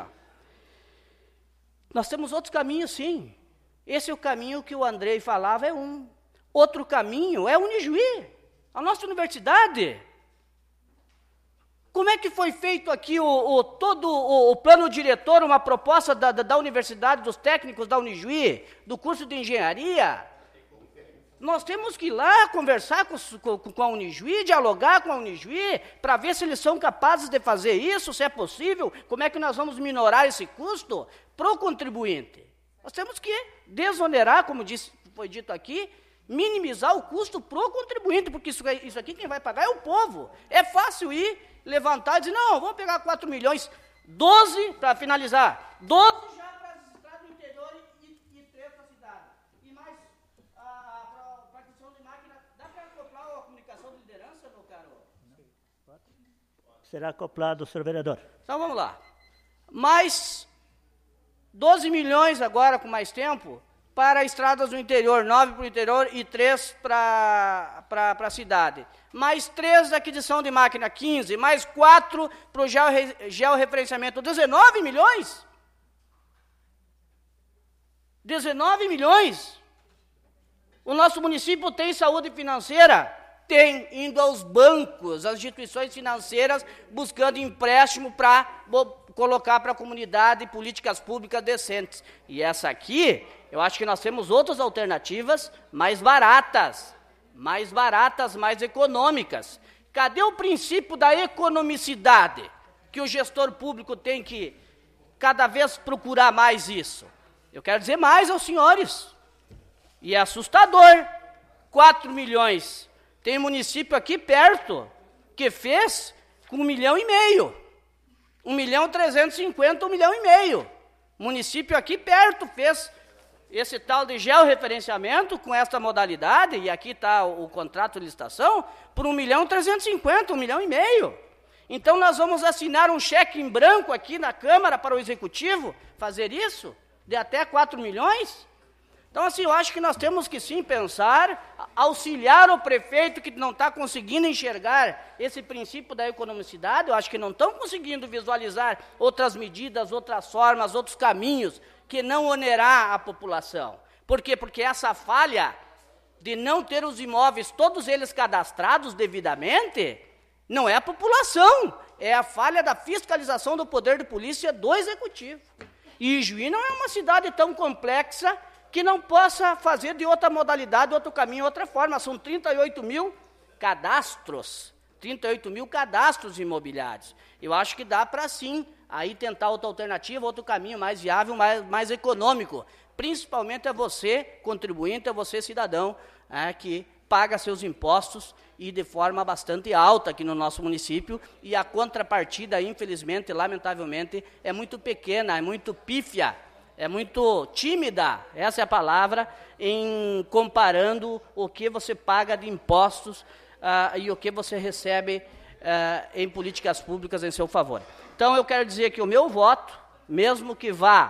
nós temos outros caminhos, sim. Esse é o caminho que o Andrei falava, é um. Outro caminho é a Unijuí, a nossa universidade. Como é que foi feito aqui o, o, todo o, o plano diretor, uma proposta da, da, da universidade, dos técnicos da Unijuí, do curso de engenharia? Nós temos que ir lá conversar com, com, com a Unijuí, dialogar com a Unijuí, para ver se eles são capazes de fazer isso, se é possível, como é que nós vamos minorar esse custo para o contribuinte. Nós temos que desonerar, como disse, foi dito aqui, minimizar o custo para o contribuinte, porque isso, isso aqui quem vai pagar é o povo. É fácil ir, levantar e dizer, não, vamos pegar quatro milhões, doze, para finalizar, doze já para as estradas do interior e, e três para a cidade. E mais, a partição de máquina, dá para acoplar a comunicação de liderança, meu caro?
Será acoplado, senhor vereador.
Então, vamos lá. Mais doze milhões agora, com mais tempo, para estradas do interior, nove para o interior e três para a cidade. Mais três da aquisição de máquina, quinze, mais quatro para o georreferenciamento, dezenove milhões? dezenove milhões? O nosso município tem saúde financeira? Tem, indo aos bancos, às instituições financeiras, buscando empréstimo para colocar para a comunidade políticas públicas decentes. E essa aqui, eu acho que nós temos outras alternativas mais baratas, mais baratas, mais econômicas. Cadê o princípio da economicidade? Que o gestor público tem que cada vez procurar mais isso. Eu quero dizer mais aos senhores. E é assustador. quatro milhões. Tem município aqui perto, que fez com um milhão e meio. Um milhão trezentos e cinquenta, um milhão e meio. O município aqui perto fez esse tal de georreferenciamento com esta modalidade, e aqui está o, o contrato de licitação, por um milhão trezentos e cinquenta, um milhão e meio. Então, nós vamos assinar um cheque em branco aqui na Câmara para o Executivo fazer isso, de até quatro milhões? Então, assim, eu acho que nós temos que, sim, pensar, auxiliar o prefeito que não está conseguindo enxergar esse princípio da economicidade, eu acho que não estão conseguindo visualizar outras medidas, outras formas, outros caminhos, que não onerar a população. Por quê? Porque essa falha de não ter os imóveis, todos eles cadastrados devidamente, não é a população, é a falha da fiscalização do poder de polícia do Executivo. E Ijuí não é uma cidade tão complexa que não possa fazer de outra modalidade, outro caminho, outra forma. São trinta e oito mil cadastros, trinta e oito mil cadastros imobiliários. Eu acho que dá para, sim, aí tentar outra alternativa, outro caminho mais viável, mais, mais econômico. Principalmente a você, contribuinte, a você, cidadão, é, que paga seus impostos e de forma bastante alta aqui no nosso município, e a contrapartida, infelizmente, lamentavelmente, é muito pequena, é muito pífia, é muito tímida, essa é a palavra, em comparando o que você paga de impostos uh, e o que você recebe uh, em políticas públicas em seu favor. Então, eu quero dizer que o meu voto, mesmo que vá,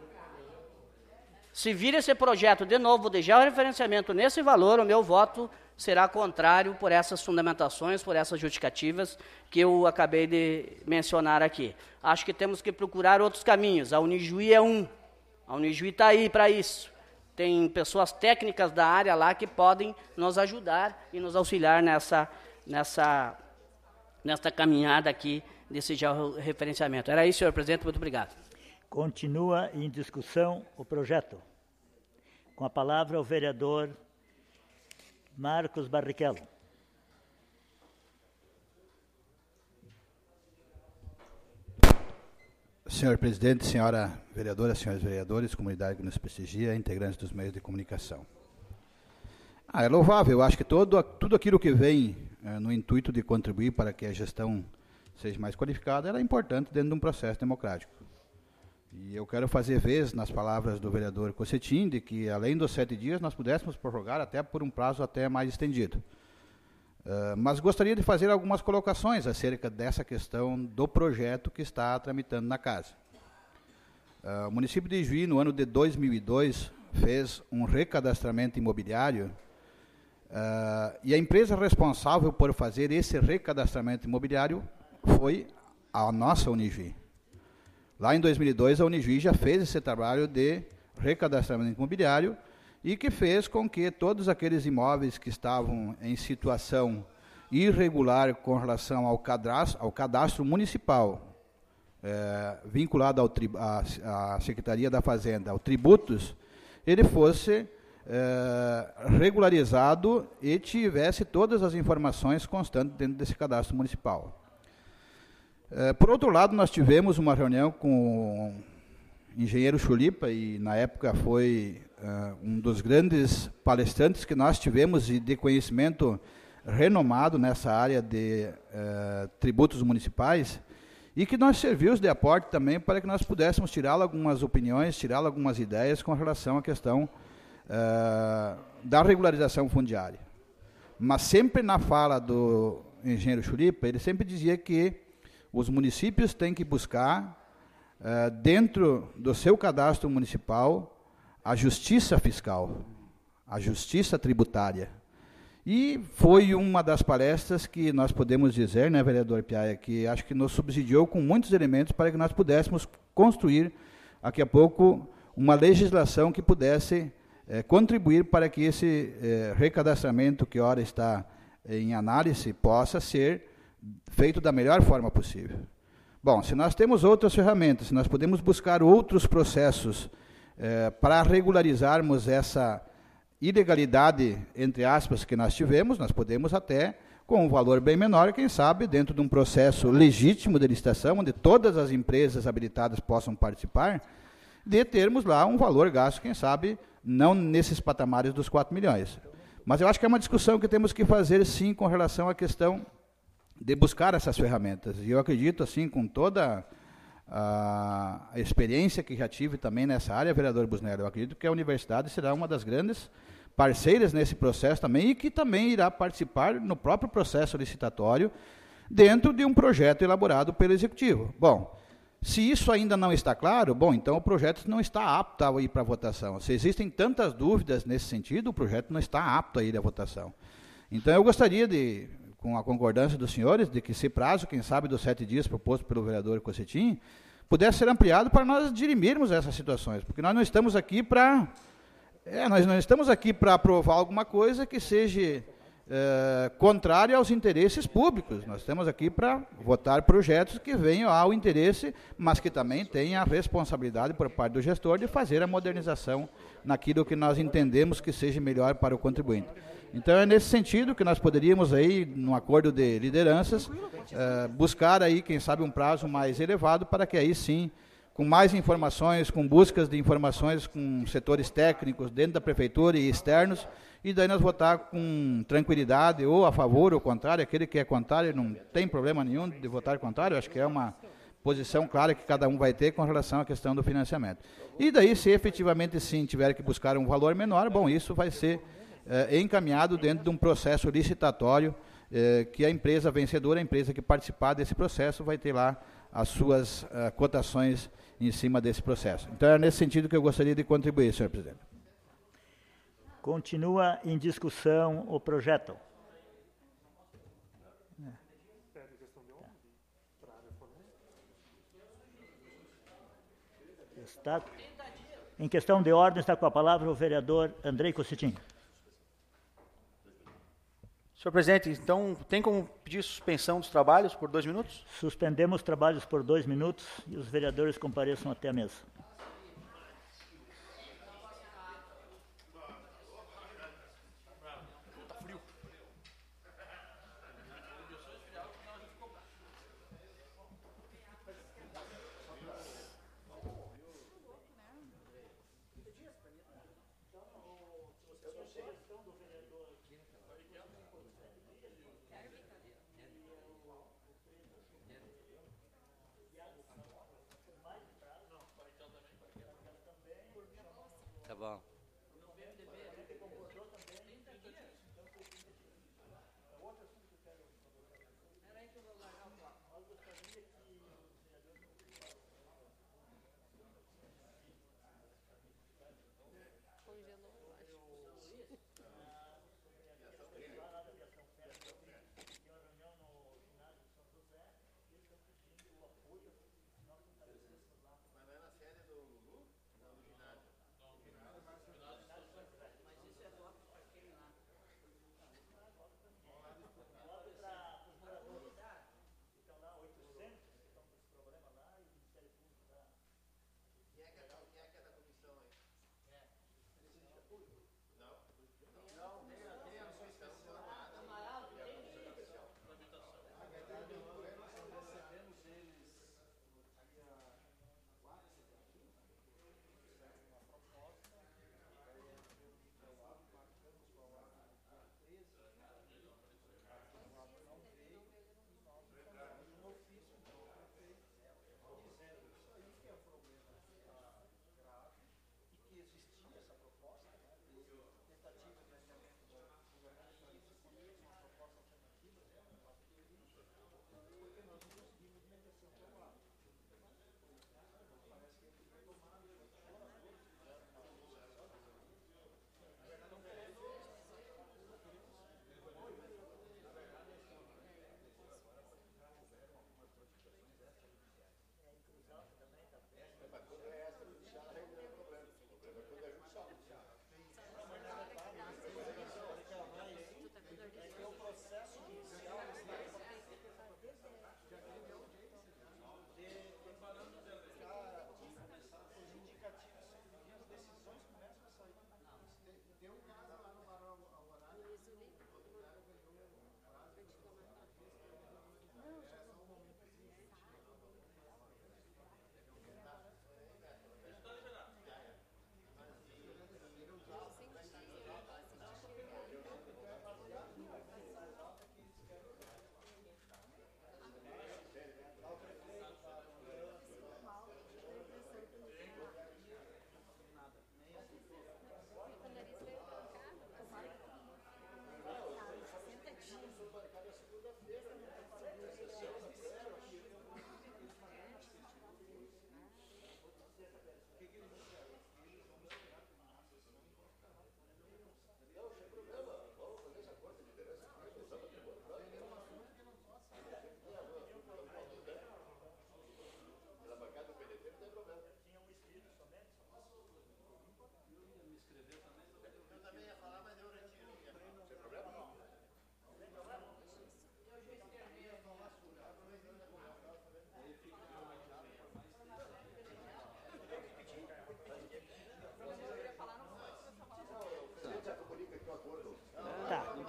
se vir esse projeto de novo de georreferenciamento nesse valor, o meu voto será contrário por essas fundamentações, por essas justificativas que eu acabei de mencionar aqui. Acho que temos que procurar outros caminhos. A Unijuí é um. A Unijuí está aí para isso. Tem pessoas técnicas da área lá que podem nos ajudar e nos auxiliar nessa, nessa, nessa caminhada aqui desse georreferenciamento. Era isso, senhor presidente. Muito obrigado.
Continua em discussão o projeto. Com a palavra o vereador Marcos Barrichello.
Senhor presidente, senhora vereadora, senhores vereadores, comunidade que nos prestigia, integrantes dos meios de comunicação. Ah, é louvável, eu acho que todo, tudo aquilo que vem é, no intuito de contribuir para que a gestão seja mais qualificada, ela é importante dentro de um processo democrático. E eu quero fazer vez nas palavras do vereador Cossetin, de que além dos sete dias nós pudéssemos prorrogar até por um prazo até mais estendido. Uh, mas gostaria de fazer algumas colocações acerca dessa questão do projeto que está tramitando na casa. Uh, o município de Ijuí, no ano de dois mil e dois, fez um recadastramento imobiliário uh, e a empresa responsável por fazer esse recadastramento imobiliário foi a nossa Unijuí. Lá em dois mil e dois, a Unijuí já fez esse trabalho de recadastramento imobiliário e que fez com que todos aqueles imóveis que estavam em situação irregular com relação ao cadastro, ao cadastro municipal, é, vinculado ao tri, à, à Secretaria da Fazenda, ao tributos, ele fosse é, regularizado e tivesse todas as informações constantes dentro desse cadastro municipal. É, por outro lado, nós tivemos uma reunião com o engenheiro Chulipa, e na época foi uh, um dos grandes palestrantes que nós tivemos e de conhecimento renomado nessa área de uh, tributos municipais, e que nós serviu de aporte também para que nós pudéssemos tirar algumas opiniões, tirar algumas ideias com relação à questão uh, da regularização fundiária. Mas sempre na fala do engenheiro Chulipa, ele sempre dizia que os municípios têm que buscar, uh, dentro do seu cadastro municipal, a justiça fiscal, a justiça tributária. E foi uma das palestras que nós podemos dizer, né, vereador Piaia, que acho que nos subsidiou com muitos elementos para que nós pudéssemos construir, daqui a pouco, uma legislação que pudesse eh, contribuir para que esse eh, recadastramento, que ora está em análise, possa ser feito da melhor forma possível. Bom, se nós temos outras ferramentas, se nós podemos buscar outros processos eh, para regularizarmos essa ilegalidade, entre aspas, que nós tivemos, nós podemos até, com um valor bem menor, quem sabe, dentro de um processo legítimo de licitação, onde todas as empresas habilitadas possam participar, de termos lá um valor gasto, quem sabe, não nesses patamares dos quatro milhões. Mas eu acho que é uma discussão que temos que fazer, sim, com relação à questão de buscar essas ferramentas. E eu acredito, assim, com toda a experiência que já tive também nessa área, vereador Busnello, eu acredito que a universidade será uma das grandes parceiras nesse processo também e que também irá participar no próprio processo licitatório dentro de um projeto elaborado pelo Executivo. Bom, se isso ainda não está claro, bom, então o projeto não está apto a ir para a votação. Se existem tantas dúvidas nesse sentido, o projeto não está apto a ir à votação. Então eu gostaria de, com a concordância dos senhores, de que esse prazo, quem sabe dos sete dias proposto pelo vereador Cossetin, pudesse ser ampliado para nós dirimirmos essas situações, porque nós não estamos aqui para... É, nós não estamos aqui para aprovar alguma coisa que seja é, contrária aos interesses públicos. Nós estamos aqui para votar projetos que venham ao interesse, mas que também tenham a responsabilidade por parte do gestor de fazer a modernização naquilo que nós entendemos que seja melhor para o contribuinte. Então é nesse sentido que nós poderíamos aí, num acordo de lideranças, é, buscar aí, quem sabe, um prazo mais elevado para que aí sim, com mais informações, com buscas de informações com setores técnicos dentro da prefeitura e externos, e daí nós votar com tranquilidade, ou a favor ou contrário. Aquele que é contrário não tem problema nenhum de votar contrário, acho que é uma posição clara que cada um vai ter com relação à questão do financiamento. E daí, se efetivamente sim tiver que buscar um valor menor, bom, isso vai ser eh, encaminhado dentro de um processo licitatório, eh, que a empresa vencedora, a empresa que participar desse processo, vai ter lá as suas uh, cotações em cima desse processo. Então, é nesse sentido que eu gostaria de contribuir, senhor presidente.
Continua em discussão o projeto. Está, em questão de ordem, está com a palavra o vereador Andrei Cossetin.
Senhor presidente, então tem como pedir suspensão dos trabalhos por dois minutos?
Suspendemos os trabalhos por dois minutos e os vereadores compareçam até a mesa.
Tá bom.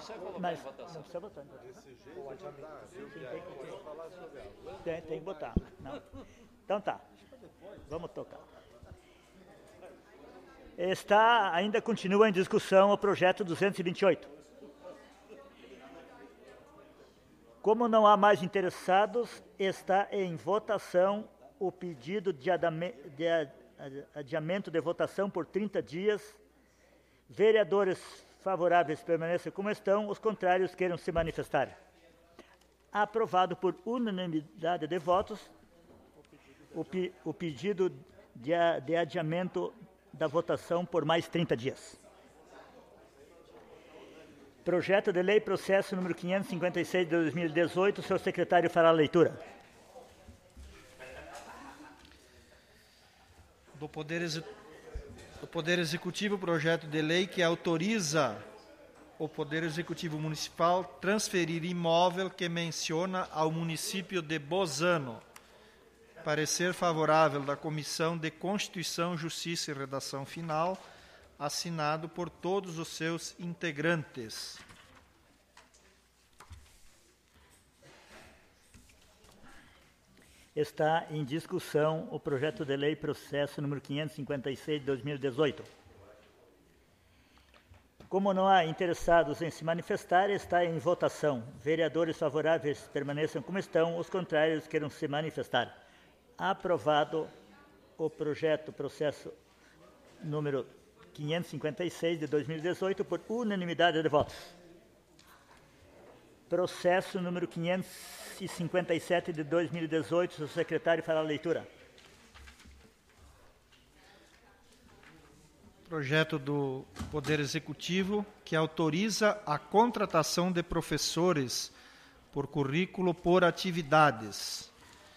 Mas não precisa votar. Tem, tem que botar. Não. Então tá. Vamos tocar. Está, ainda continua em discussão o projeto duzentos e vinte e oito. Como não há mais interessados, está em votação o pedido de adiamento de votação por trinta dias. Vereadores favoráveis permaneçam como estão, os contrários queiram se manifestar. Aprovado por unanimidade de votos o, pi, o pedido de, de adiamento da votação por mais trinta dias. Projeto de lei, processo número quinhentos e cinquenta e seis de dois mil e dezoito, o senhor secretário fará a leitura.
Do Poder, Exe... do Poder Executivo, projeto de lei que autoriza o Poder Executivo Municipal transferir imóvel que menciona ao município de Bozano. Parecer favorável da Comissão de Constituição, Justiça e Redação Final, assinado por todos os seus integrantes.
Está em discussão o projeto de lei processo número quinhentos e cinquenta e seis de dois mil e dezoito. Como não há interessados em se manifestar, está em votação. Vereadores favoráveis permaneçam como estão, os contrários queiram se manifestar. Aprovado o projeto processo número quinhentos e cinquenta e seis de dois mil e dezoito por unanimidade de votos. Processo número quinhentos e cinquenta e sete de dois mil e dezoito, o secretário fará a leitura.
Projeto do Poder Executivo que autoriza a contratação de professores por currículo por atividades.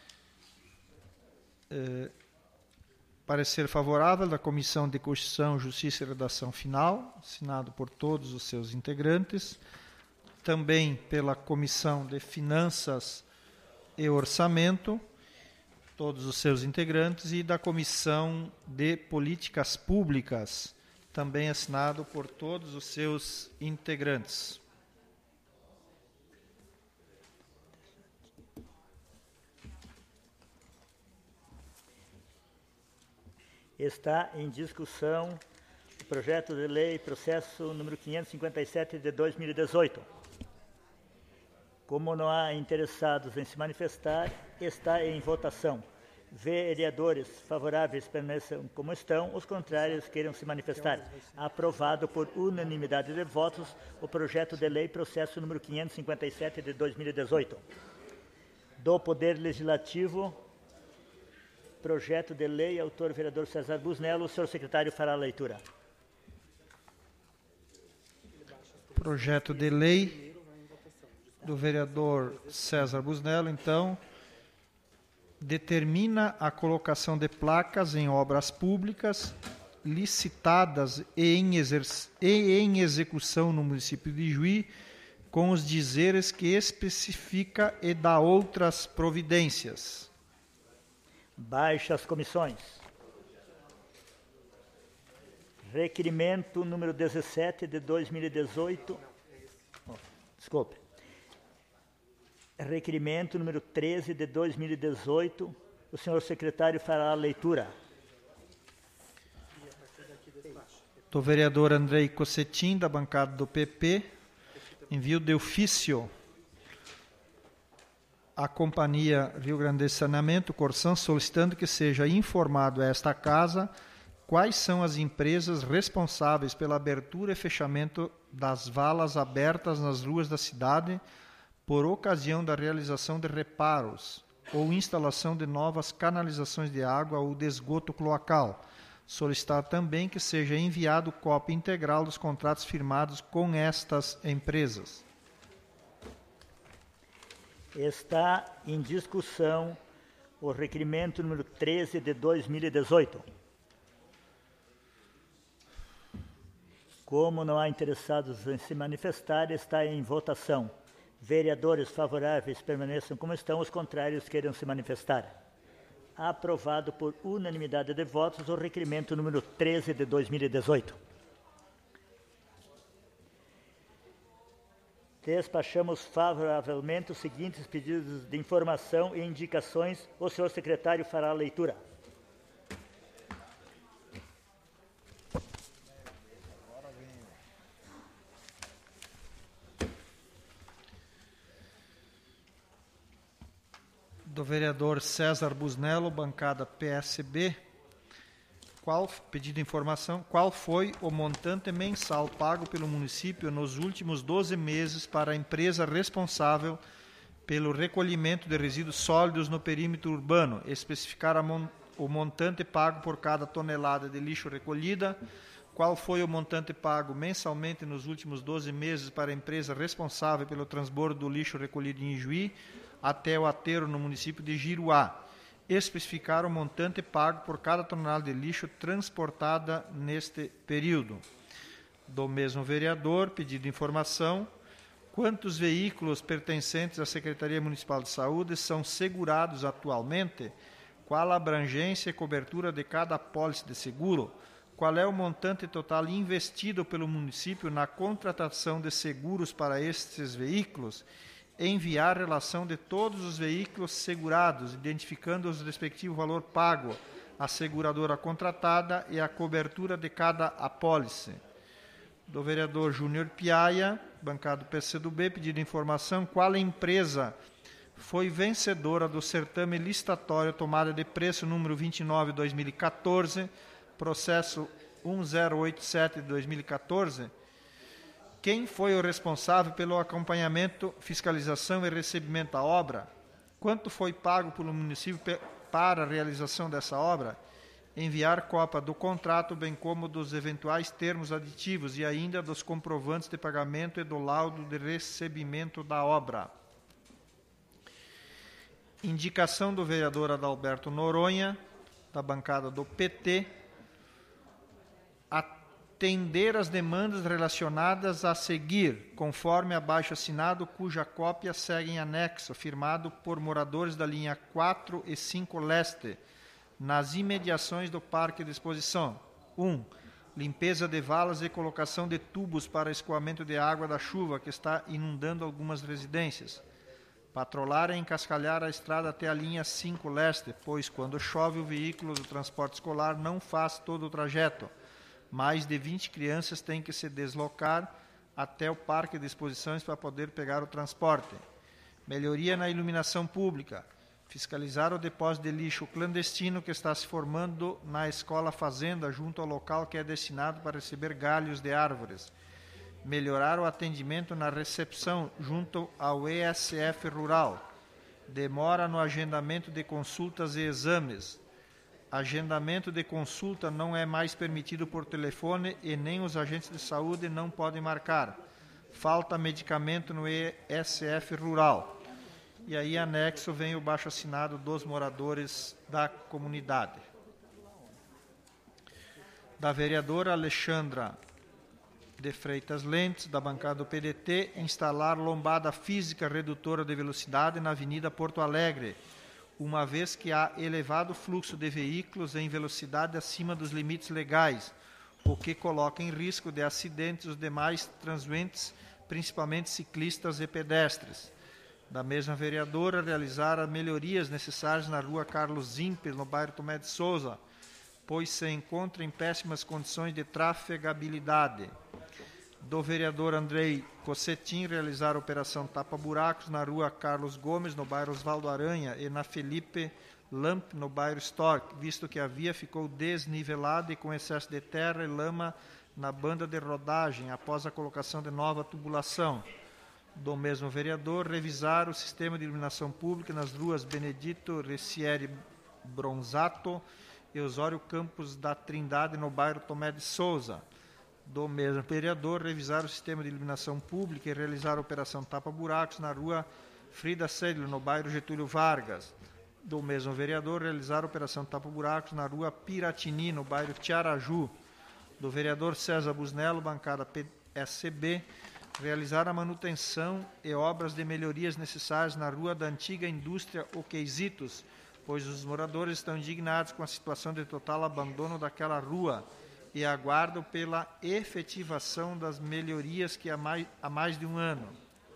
É, parecer favorável da Comissão de Constituição, Justiça e Redação Final, assinado por todos os seus integrantes, também pela Comissão de Finanças e Orçamento, todos os seus integrantes, e da Comissão de Políticas Públicas, também assinado por todos os seus integrantes.
Está em discussão o projeto de lei, processo número quinhentos e cinquenta e sete de dois mil e dezoito. Como não há interessados em se manifestar, está em votação. Vereadores favoráveis permaneçam como estão, os contrários queiram se manifestar. Aprovado por unanimidade de votos o projeto de lei, processo número quinhentos e cinquenta e sete de dois mil e dezoito. Do Poder Legislativo, projeto de lei, autor vereador César Busnello, o senhor secretário fará a leitura.
Projeto de lei do vereador César Busnello, então, determina a colocação de placas em obras públicas licitadas e em, exerc- e em execução no município de Juí, com os dizeres que especifica e dá outras providências.
Baixa as comissões. Requerimento número dezessete de dois mil e dezoito. Oh, desculpe. Requerimento número treze de dois mil e dezoito. O senhor secretário fará a leitura.
Do vereador Andrei Cossetin, da bancada do P P, envio de ofício à Companhia Rio Grande de Saneamento, Corsan, solicitando que seja informado a esta casa quais são as empresas responsáveis pela abertura e fechamento das valas abertas nas ruas da cidade por ocasião da realização de reparos ou instalação de novas canalizações de água ou de esgoto cloacal. Solicitar também que seja enviado cópia integral dos contratos firmados com estas empresas.
Está em discussão o requerimento número treze de dois mil e dezoito. Como não há interessados em se manifestar, está em votação. Vereadores favoráveis permaneçam como estão, os contrários queiram se manifestar. Aprovado por unanimidade de votos o requerimento número treze de dois mil e dezoito. Despachamos favoravelmente os seguintes pedidos de informação e indicações. O senhor secretário fará a leitura.
Do vereador César Busnello, bancada P S B. Qual, pedido de informação, qual foi o montante mensal pago pelo município nos últimos doze meses para a empresa responsável pelo recolhimento de resíduos sólidos no perímetro urbano? Especificar a mon, o montante pago por cada tonelada de lixo recolhida. Qual foi o montante pago mensalmente nos últimos doze meses para a empresa responsável pelo transbordo do lixo recolhido em Ijuí até o aterro no município de Giruá? Especificar o montante pago por cada tonelada de lixo transportada neste período. Do mesmo vereador, pedido de informação, quantos veículos pertencentes à Secretaria Municipal de Saúde são segurados atualmente? Qual a abrangência e cobertura de cada apólice de seguro? Qual é o montante total investido pelo município na contratação de seguros para estes veículos? Enviar a relação de todos os veículos segurados, identificando os respectivo valor pago à seguradora contratada e a cobertura de cada apólice. Do vereador Júnior Piaia, bancado P C do B, pedido de informação, qual empresa foi vencedora do certame licitatório tomada de preço número vinte e nove de dois mil e quatorze, processo um zero oito sete de dois mil e quatorze, quem foi o responsável pelo acompanhamento, fiscalização e recebimento da obra? Quanto foi pago pelo município para a realização dessa obra? Enviar cópia do contrato, bem como dos eventuais termos aditivos e ainda dos comprovantes de pagamento e do laudo de recebimento da obra. Indicação do vereador Adalberto Noronha, da bancada do P T, atender as demandas relacionadas a seguir, conforme abaixo assinado, cuja cópia segue em anexo, firmado por moradores da linha quatro e cinco Leste, nas imediações do Parque de Exposição. um. Limpeza de valas e colocação de tubos para escoamento de água da chuva, que está inundando algumas residências. Patrolar e encascalhar a estrada até a linha cinco Leste, pois quando chove o veículo do transporte escolar não faz todo o trajeto. Mais de vinte crianças têm que se deslocar até o parque de exposições para poder pegar o transporte. Melhoria na iluminação pública. Fiscalizar o depósito de lixo clandestino que está se formando na Escola Fazenda, junto ao local que é destinado para receber galhos de árvores. Melhorar o atendimento na recepção, junto ao E S F Rural. Demora no agendamento de consultas e exames. Agendamento de consulta não é mais permitido por telefone e nem os agentes de saúde não podem marcar. Falta medicamento no E S F Rural. E aí, anexo, vem o baixo assinado dos moradores da comunidade. Da vereadora Alexandra de Freitas Lentes, da bancada do P D T, instalar lombada física redutora de velocidade na Avenida Porto Alegre, uma vez que há elevado fluxo de veículos em velocidade acima dos limites legais, o que coloca em risco de acidentes os demais transeuntes, principalmente ciclistas e pedestres. Da mesma vereadora, realizar as melhorias necessárias na rua Carlos Zimper, no bairro Tomé de Souza, pois se encontra em péssimas condições de trafegabilidade. Do vereador Andrei Cossetin, realizar a operação tapa-buracos na rua Carlos Gomes, no bairro Osvaldo Aranha, e na Felipe Lamp, no bairro Stork, visto que a via ficou desnivelada e com excesso de terra e lama na banda de rodagem, após a colocação de nova tubulação. Do mesmo vereador, revisar o sistema de iluminação pública nas ruas Benedito Recieri Bronzato e Osório Campos da Trindade, no bairro Tomé de Souza. Do mesmo vereador, revisar o sistema de iluminação pública e realizar a operação tapa-buracos na rua Frida Sedlo, no bairro Getúlio Vargas. Do mesmo vereador, realizar a operação tapa-buracos na rua Piratini, no bairro Tiaraju. Do vereador César Busnello, bancada P S B, realizar a manutenção e obras de melhorias necessárias na rua da antiga indústria Oqueisitos, pois os moradores estão indignados com a situação de total abandono daquela rua e aguardam pela efetivação das melhorias que há mais, há mais de um ano.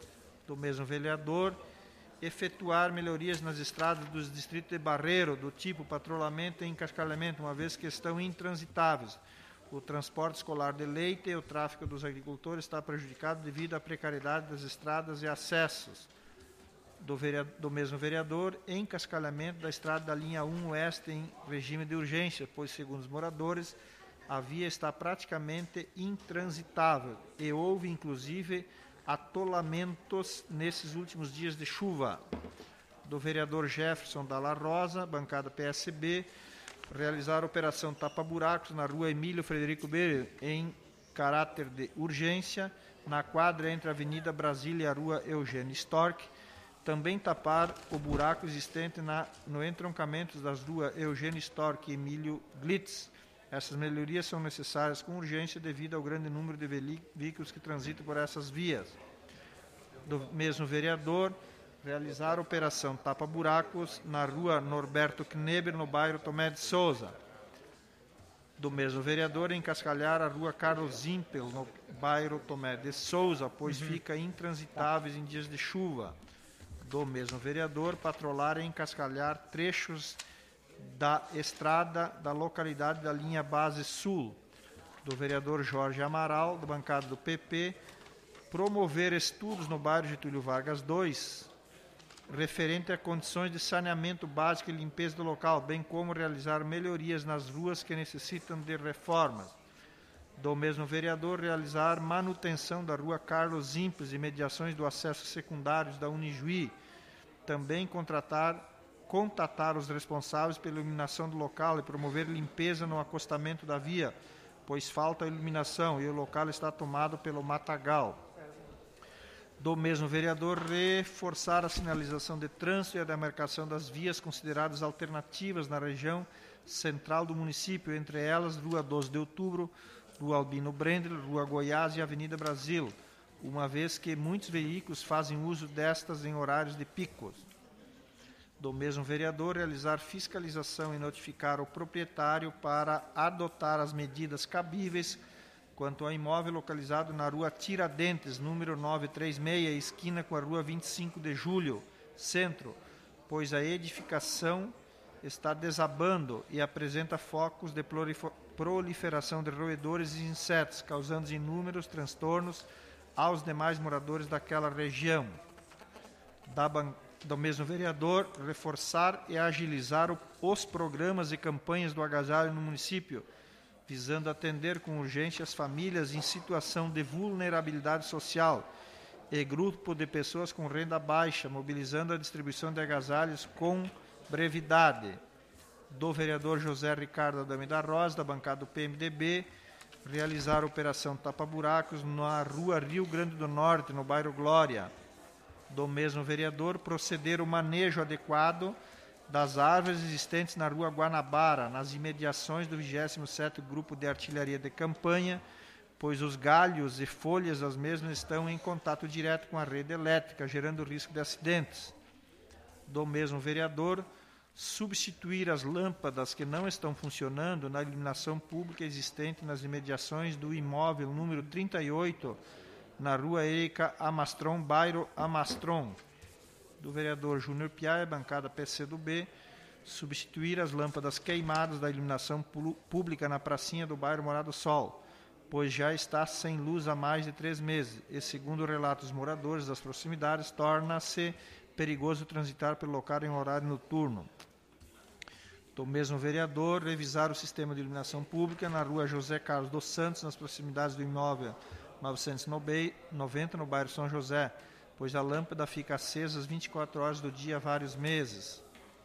Do mesmo vereador, efetuar melhorias nas estradas dos distritos de Barreiro, do tipo patrulhamento e encascalhamento, uma vez que estão intransitáveis. O transporte escolar de leite e o tráfego dos agricultores está prejudicado devido à precariedade das estradas e acessos. Do, vereador, do mesmo vereador, encascalhamento da estrada da linha um Oeste em regime de urgência, pois, segundo os moradores, a via está praticamente intransitável e houve, inclusive, atolamentos nesses últimos dias de chuva. Do vereador Jefferson Dalla Rosa, bancada P S B, realizar a operação tapa-buracos na rua Emílio Frederico Beira, em caráter de urgência, na quadra entre a Avenida Brasília e a rua Eugênio Storck. Também tapar o buraco existente na, no entroncamento das ruas Eugênio Storck e Emílio Glitz. Essas melhorias são necessárias com urgência devido ao grande número de veículos que transitam por essas vias. Do mesmo vereador, realizar a operação tapa-buracos na rua Norberto Kneber, no bairro Tomé de Souza. Do mesmo vereador, encascalhar a rua Carlos Zimpel, no bairro Tomé de Souza, pois uhum. fica intransitáveis em dias de chuva. Do mesmo vereador, patrolar e encascalhar trechos da estrada da localidade da linha Base Sul. Do vereador Jorge Amaral, da bancada do P P, promover estudos no bairro Getúlio Vargas dois, referente a condições de saneamento básico e limpeza do local, bem como realizar melhorias nas ruas que necessitam de reformas. Do mesmo vereador, realizar manutenção da rua Carlos Zimpes e mediações do acesso secundários da Unijuí. Também contratar contatar os responsáveis pela iluminação do local e promover limpeza no acostamento da via, pois falta iluminação e o local está tomado pelo matagal. Do mesmo vereador, reforçar a sinalização de trânsito e a demarcação das vias consideradas alternativas na região central do município, entre elas Rua doze de Outubro, Rua Albino Brendel, Rua Goiás e Avenida Brasil, uma vez que muitos veículos fazem uso destas em horários de picos. Do mesmo vereador, realizar fiscalização e notificar o proprietário para adotar as medidas cabíveis quanto ao imóvel localizado na rua Tiradentes, número novecentos e trinta e seis, esquina com a rua vinte e cinco de julho, centro, pois a edificação está desabando e apresenta focos de proliferação de roedores e insetos, causando inúmeros transtornos aos demais moradores daquela região. Da ban- do mesmo vereador, reforçar e agilizar o, os programas e campanhas do agasalho no município, visando atender com urgência as famílias em situação de vulnerabilidade social e grupo de pessoas com renda baixa, mobilizando a distribuição de agasalhos com brevidade. Do vereador José Ricardo Adame da Rosa, da bancada do P M D B, realizar a operação tapa-buracos na rua Rio Grande do Norte, no bairro Glória. Do mesmo vereador, proceder o manejo adequado das árvores existentes na rua Guanabara, nas imediações do vigésimo sétimo Grupo de Artilharia de Campanha, pois os galhos e folhas das mesmas estão em contato direto com a rede elétrica, gerando risco de acidentes. Do mesmo vereador, substituir as lâmpadas que não estão funcionando na iluminação pública existente nas imediações do imóvel número trinta e oito, na rua Erika Amastron, bairro Amastron. Do vereador Júnior Piaia, bancada P C do B, substituir as lâmpadas queimadas da iluminação pública na pracinha do bairro Morado do Sol, pois já está sem luz há mais de três meses e, segundo relatos dos moradores das proximidades, torna-se perigoso transitar pelo local em horário noturno. Do mesmo vereador, revisar o sistema de iluminação pública na rua José Carlos dos Santos, nas proximidades do imóvel novecentos e noventa, no bairro São José, pois a lâmpada fica acesa às vinte e quatro horas do dia há vários meses.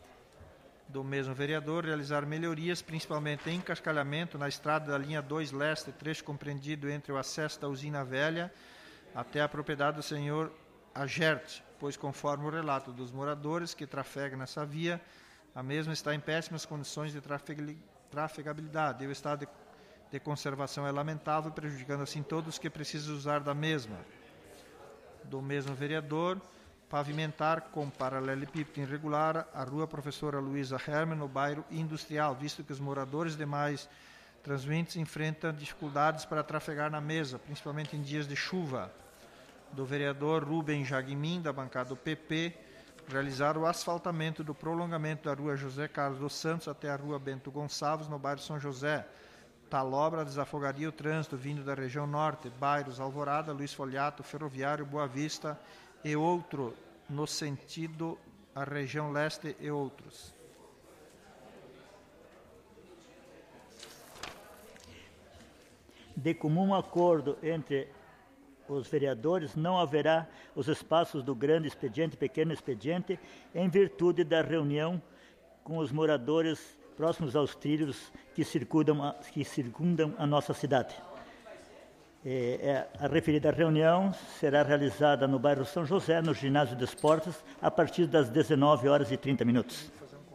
Do mesmo vereador, realizar melhorias, principalmente em cascalhamento, na estrada da linha dois Leste, trecho compreendido entre o acesso da Usina Velha até a propriedade do senhor Agerte, pois, conforme o relato dos moradores que trafegam nessa via, a mesma está em péssimas condições de trafegabilidade e o estado de, de conservação é lamentável, prejudicando assim todos que precisam usar da mesma. Do mesmo vereador, pavimentar com paralelepípedo irregular a rua Professora Luísa Herman, no bairro Industrial, visto que os moradores demais transvintes enfrentam dificuldades para trafegar na mesa, principalmente em dias de chuva. do vereador Rubem Jagmin, da bancada do P P, realizar o asfaltamento do prolongamento da rua José Carlos dos Santos até a rua Bento Gonçalves, no bairro São José. Tal obra desafogaria o trânsito vindo da região norte, bairros Alvorada, Luiz Foliato, Ferroviário, Boa Vista e outro, no sentido a região leste e outros.
De comum acordo entre os vereadores, não haverá os espaços do grande expediente e pequeno expediente, em virtude da reunião com os moradores próximos aos trilhos que circundam a, que circundam a nossa cidade. É, é, a referida reunião será realizada no bairro São José, no Ginásio de Esportes, a partir das dezenove horas e trinta minutos.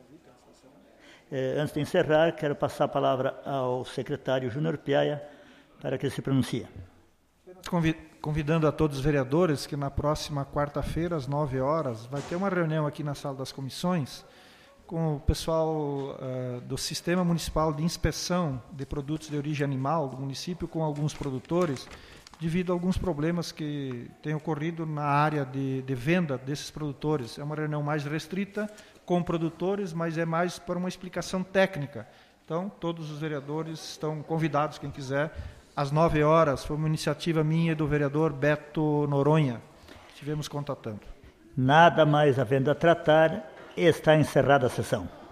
É, antes de encerrar, quero passar a palavra ao secretário Júnior Piaia para que ele se pronuncie.
Convidando a todos os vereadores que na próxima quarta-feira, às nove horas, vai ter uma reunião aqui na sala das comissões com o pessoal uh, do Sistema Municipal de Inspeção de Produtos de Origem Animal do município, com alguns produtores, devido a alguns problemas que têm ocorrido na área de, de venda desses produtores. É uma reunião mais restrita com produtores, mas é mais para uma explicação técnica. Então, todos os vereadores estão convidados, quem quiser, às nove horas. Foi uma iniciativa minha e do vereador Beto Noronha. Estivemos contatando.
Nada mais havendo a tratar, está encerrada a sessão.